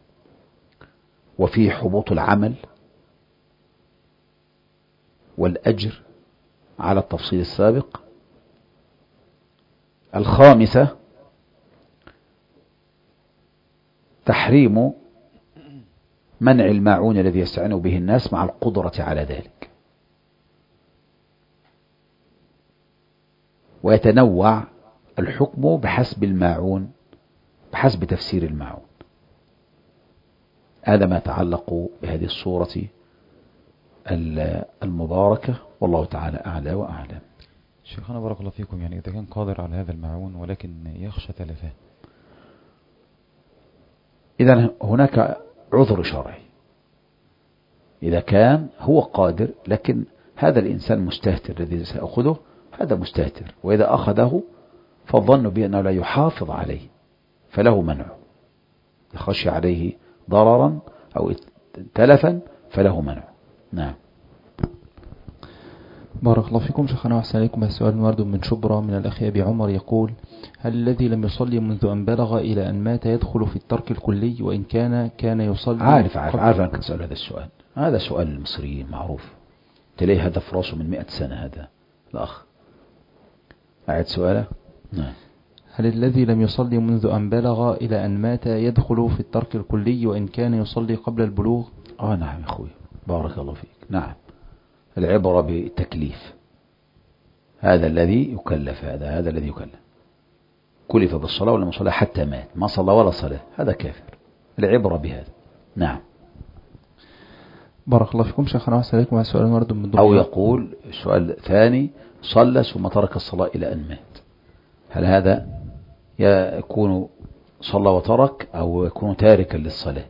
وفيه حبوط العمل والأجر على التفصيل السابق. الخامسة تحريم منع الماعون الذي يستعين به الناس مع القدرة على ذلك، ويتنوع الحكم بحسب الماعون، بحسب تفسير الماعون. هذا ما يتعلق بهذه الصورة المباركة، والله تعالى أعلى وأعلم. شيخنا بارك الله فيكم، يعني إذا كان قادر على هذا الماعون ولكن يخشى تلفاه، إذن هناك عذر شرعي. إذا كان هو قادر لكن هذا الإنسان مستهتر الذي سيأخذه هذا مستهتر، وإذا أخذه فالظن بأنه لا يحافظ عليه فله منع، يخشى عليه ضررا أو تلفا فله منع. نعم. بارك الله فيكم شيخنا وأحسن إليكم. السؤال ورد من شبرا من الأخ أبي عمر يقول: هل الذي لم يصلي منذ أن بلغ إلى أن مات يدخل في الترك الكلي وإن كان يصلي؟ عارف أنك تسأل هذا السؤال، هذا سؤال المصريين معروف، تلاقيه هذا في راسه من 100 سنة. هذا الأخ أعد سؤاله. نعم. هل الذي لم يصلي منذ أن بلغ إلى أن مات يدخل في الترك الكلي وإن كان يصلي قبل البلوغ؟ نعم يا أخوي، بارك الله فيك. نعم، العبرة بالتكليف، هذا الذي يكلف، هذا الذي يكلف، كلف بالصلاة ولم يصلي حتى مات، ما صلى ولا صلاة، هذا كافر. العبرة بهذا. نعم. بارك الله فيكم شيخنا وأحسن إليكم. على سؤال ورد من أو يقول سؤال ثاني: صلى ثم ترك الصلاة إلى أن مات، هل هذا يكون صلى وترك أو يكون تاركا للصلاة؟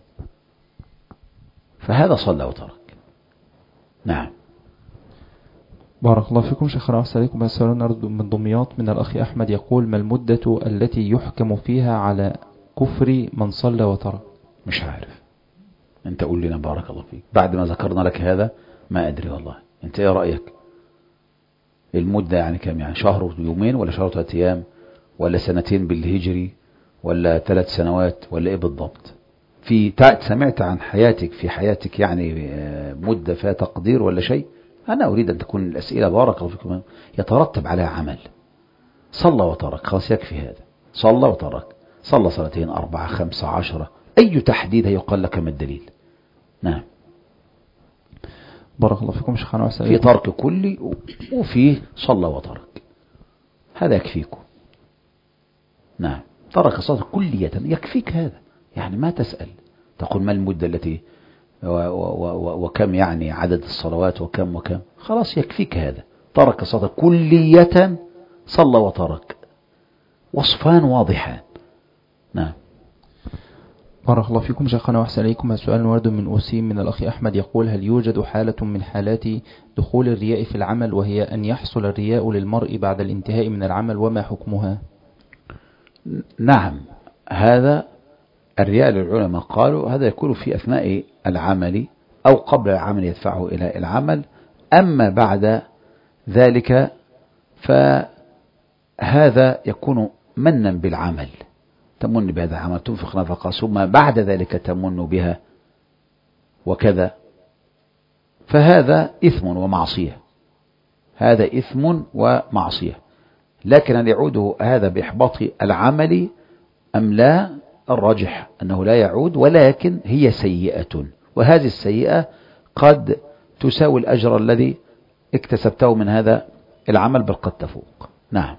فهذا صلى وترك. نعم. بارك الله فيكم شيخنا وأحسن إليكم. على سؤال ورد من دمياط من الأخ أحمد يقول: ما المدة التي يحكم فيها على كفر من صلى وترك؟ مش عارف، أنت قول لنا بارك الله فيك. بعد ما ذكرنا لك هذا ما أدري والله، أنت إيه رأيك؟ المدة يعني كم؟ يعني شهر ويومين ولا شهر 3 أيام ولا سنتين بالهجري ولا 3 سنوات ولا إيه بالضبط؟ سمعت عن حياتك، في حياتك يعني مدة فيها تقدير ولا شيء؟ أنا أريد أن تكون الأسئلة بارك الله فيكم يترتب عليها عمل. صلى وترك، خلاص يكفي هذا. صلى وترك، صلى 2 4 5 10، أي تحديد يقال لك ما الدليل؟ نعم. بارك الله فيكم شيخنا وأحسن في ترك كلي وفيه صلى وترك، هذا يكفيكم. نعم، ترك الصلاة كلية يكفيك هذا، يعني ما تسأل تقول ما المدة التي وكم يعني عدد الصلوات وكم، خلاص يكفيك هذا. ترك الصلاة كلية، صلى وترك، وصفان واضحان. نعم. بارك الله فيكم شيخنا وأحسن إليكم. سؤال ورد من أسيم من الأخ أحمد يقول: هل يوجد حالة من حالات دخول الرياء في العمل وهي أن يحصل الرياء للمرء بعد الانتهاء من العمل، وما حكمها؟ نعم، هذا الرياء للعلماء قالوا هذا يكون في أثناء العمل أو قبل العمل يدفعه إلى العمل، أما بعد ذلك فهذا يكون منا بالعمل، تمن بهذا العمل، تنفق نفقة ثم بعد ذلك تمن بها وكذا، فهذا إثم ومعصية، هذا إثم ومعصية. لكن هل يعود هذا بإحباط العمل أم لا؟ الراجح أنه لا يعود، ولكن هي سيئة، وهذه السيئة قد تساوي الأجر الذي اكتسبته من هذا العمل، بل قد تفوق. نعم.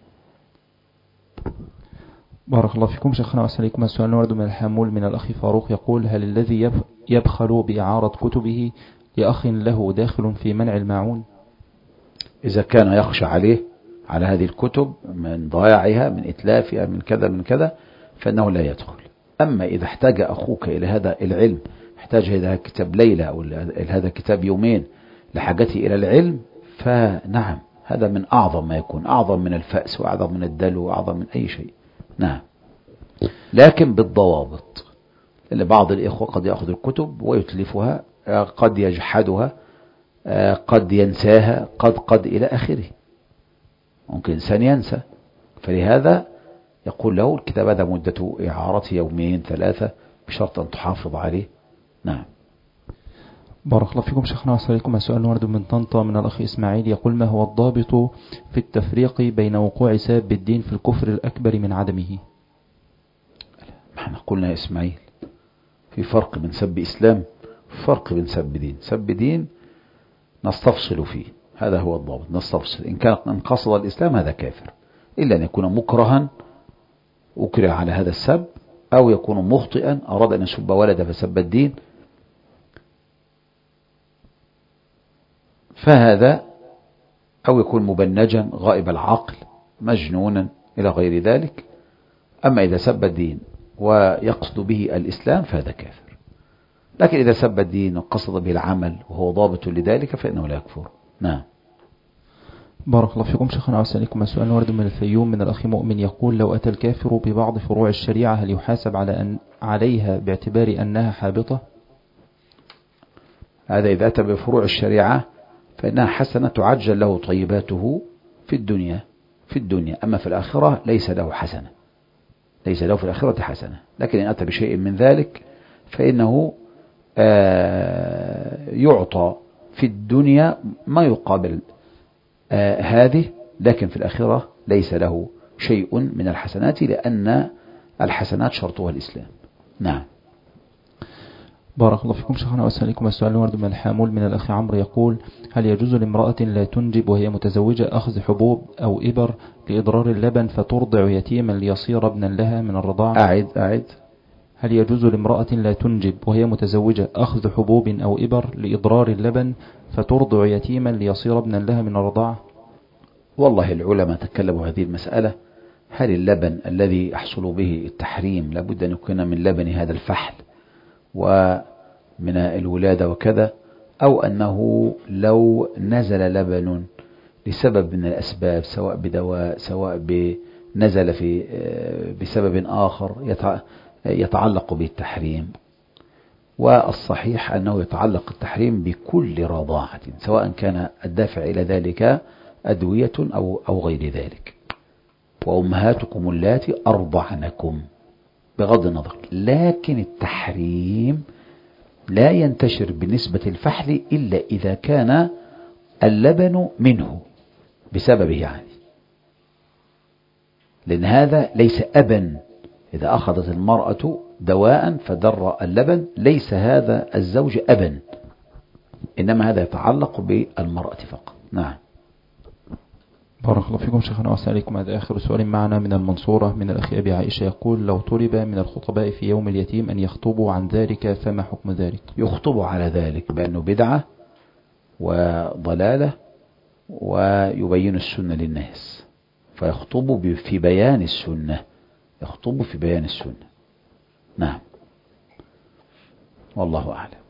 بارك الله فيكم شيخنا وأحسن إليكم. السؤال ورد من الحامول من الأخ فاروق يقول: هل الذي يبخل بإعارة كتبه لأخ له داخل في منع الماعون؟ إذا كان يخشى عليه على هذه الكتب من ضياعها، من إتلافها، من كذا من كذا، فإنه لا يدخل. أما إذا احتاج أخوك إلى هذا العلم، احتاج إلى هذا كتاب ليلة أو هذا كتاب يومين لحاجته إلى العلم، فنعم، هذا من أعظم ما يكون، أعظم من الفأس وأعظم من الدلو وأعظم من أي شيء. نعم، لكن بالضوابط، لأن بعض الإخوة قد يأخذ الكتب ويتلفها، قد يجحدها، قد ينساها، قد إلى آخره، ممكن إنسان ينسى، فلهذا يقول له الكتاب هذا مدة إعارته 2 3 بشرط أن تحافظ عليه. نعم. بارك الله فيكم شيخنا وأحسن إليكم. سؤال ورد من طنطا من الأخ إسماعيل يقول: ما هو الضابط في التفريق بين وقوع ساب الدين في الكفر الأكبر من عدمه؟ احنا قلنا يا إسماعيل في فرق بين سب إسلام، فرق بين سب دين. سب دين نستفصل فيه، هذا هو الضابط، نستفصل. إن كان قصد الإسلام هذا كافر، إلا أن يكون مكرها أكره على هذا السب، أو يكون مخطئا أراد أن يسب ولد فسب الدين، فهذا، أو يكون مبنجا غائب العقل مجنونا إلى غير ذلك. أما إذا سب الدين ويقصد به الإسلام فهذا كافر، لكن إذا سب الدين وقصد به العمل وهو ضابط لذلك فإنه لا يكفر. نعم. بارك الله فيكم شيخنا وأحسن إليكم. سؤال ورد من الفيوم من الأخ مؤمن يقول: لو أتى الكافر ببعض فروع الشريعة هل يحاسب عليها باعتبار أنها حابطة؟ هذا إذا أتى بفروع الشريعة فإنها حسنة تعجل له طيباته في الدنيا، أما في الآخرة ليس له حسنة، ليس له في الآخرة حسنة. لكن إن أتى بشيء من ذلك فإنه يعطى في الدنيا ما يقابل هذه، لكن في الآخرة ليس له شيء من الحسنات، لأن الحسنات شرطها الإسلام. نعم. بارك الله فيكم شيخنا، وأسألكم السؤال ورد من الحامل من الأخ عمرو يقول: هل يجوز لامرأة لا تنجب وهي متزوجة أخذ حبوب أو إبر لإضرار اللبن فترضع يتيما ليصير ابنا لها من الرضاعة؟ أعد. هل يجوز لامرأة لا تنجب وهي متزوجة أخذ حبوب أو إبر لإضرار اللبن فترضع يتيما ليصير ابنا لها من الرضاعة؟ والله العلماء تكلموا هذه المسألة، هل اللبن الذي يحصل به التحريم لابد أن يكون من لبن هذا الفحل ومن الولادة وكذا، أو أنه لو نزل لبن لسبب من الأسباب سواء بدواء سواء نزل بسبب آخر يتعلق بالتحريم. والصحيح أنه يتعلق التحريم بكل رضاعة سواء كان الدافع إلى ذلك أدوية أو غير ذلك. وأمهاتكم اللاتي أرضعنكم بغض النظر، لكن التحريم لا ينتشر بالنسبة الفحل إلا إذا كان اللبن منه بسببه يعني، لأن هذا ليس أبا. إذا أخذت المرأة دواء فدر اللبن ليس هذا الزوج أبا، إنما هذا يتعلق بالمرأة فقط. نعم. بارك الله فيكم شيخنا، وأسألكم هذا آخر سؤال معنا من المنصورة من الأخ أبي عائشة يقول: لو طلب من الخطباء في يوم اليتيم أن يخطبوا عن ذلك فما حكم ذلك؟ يخطبوا على ذلك بأنه بدعة وضلالة ويبين السنة للناس، فيخطبوا في بيان السنة، يخطبوا في بيان السنة. نعم، والله أعلم.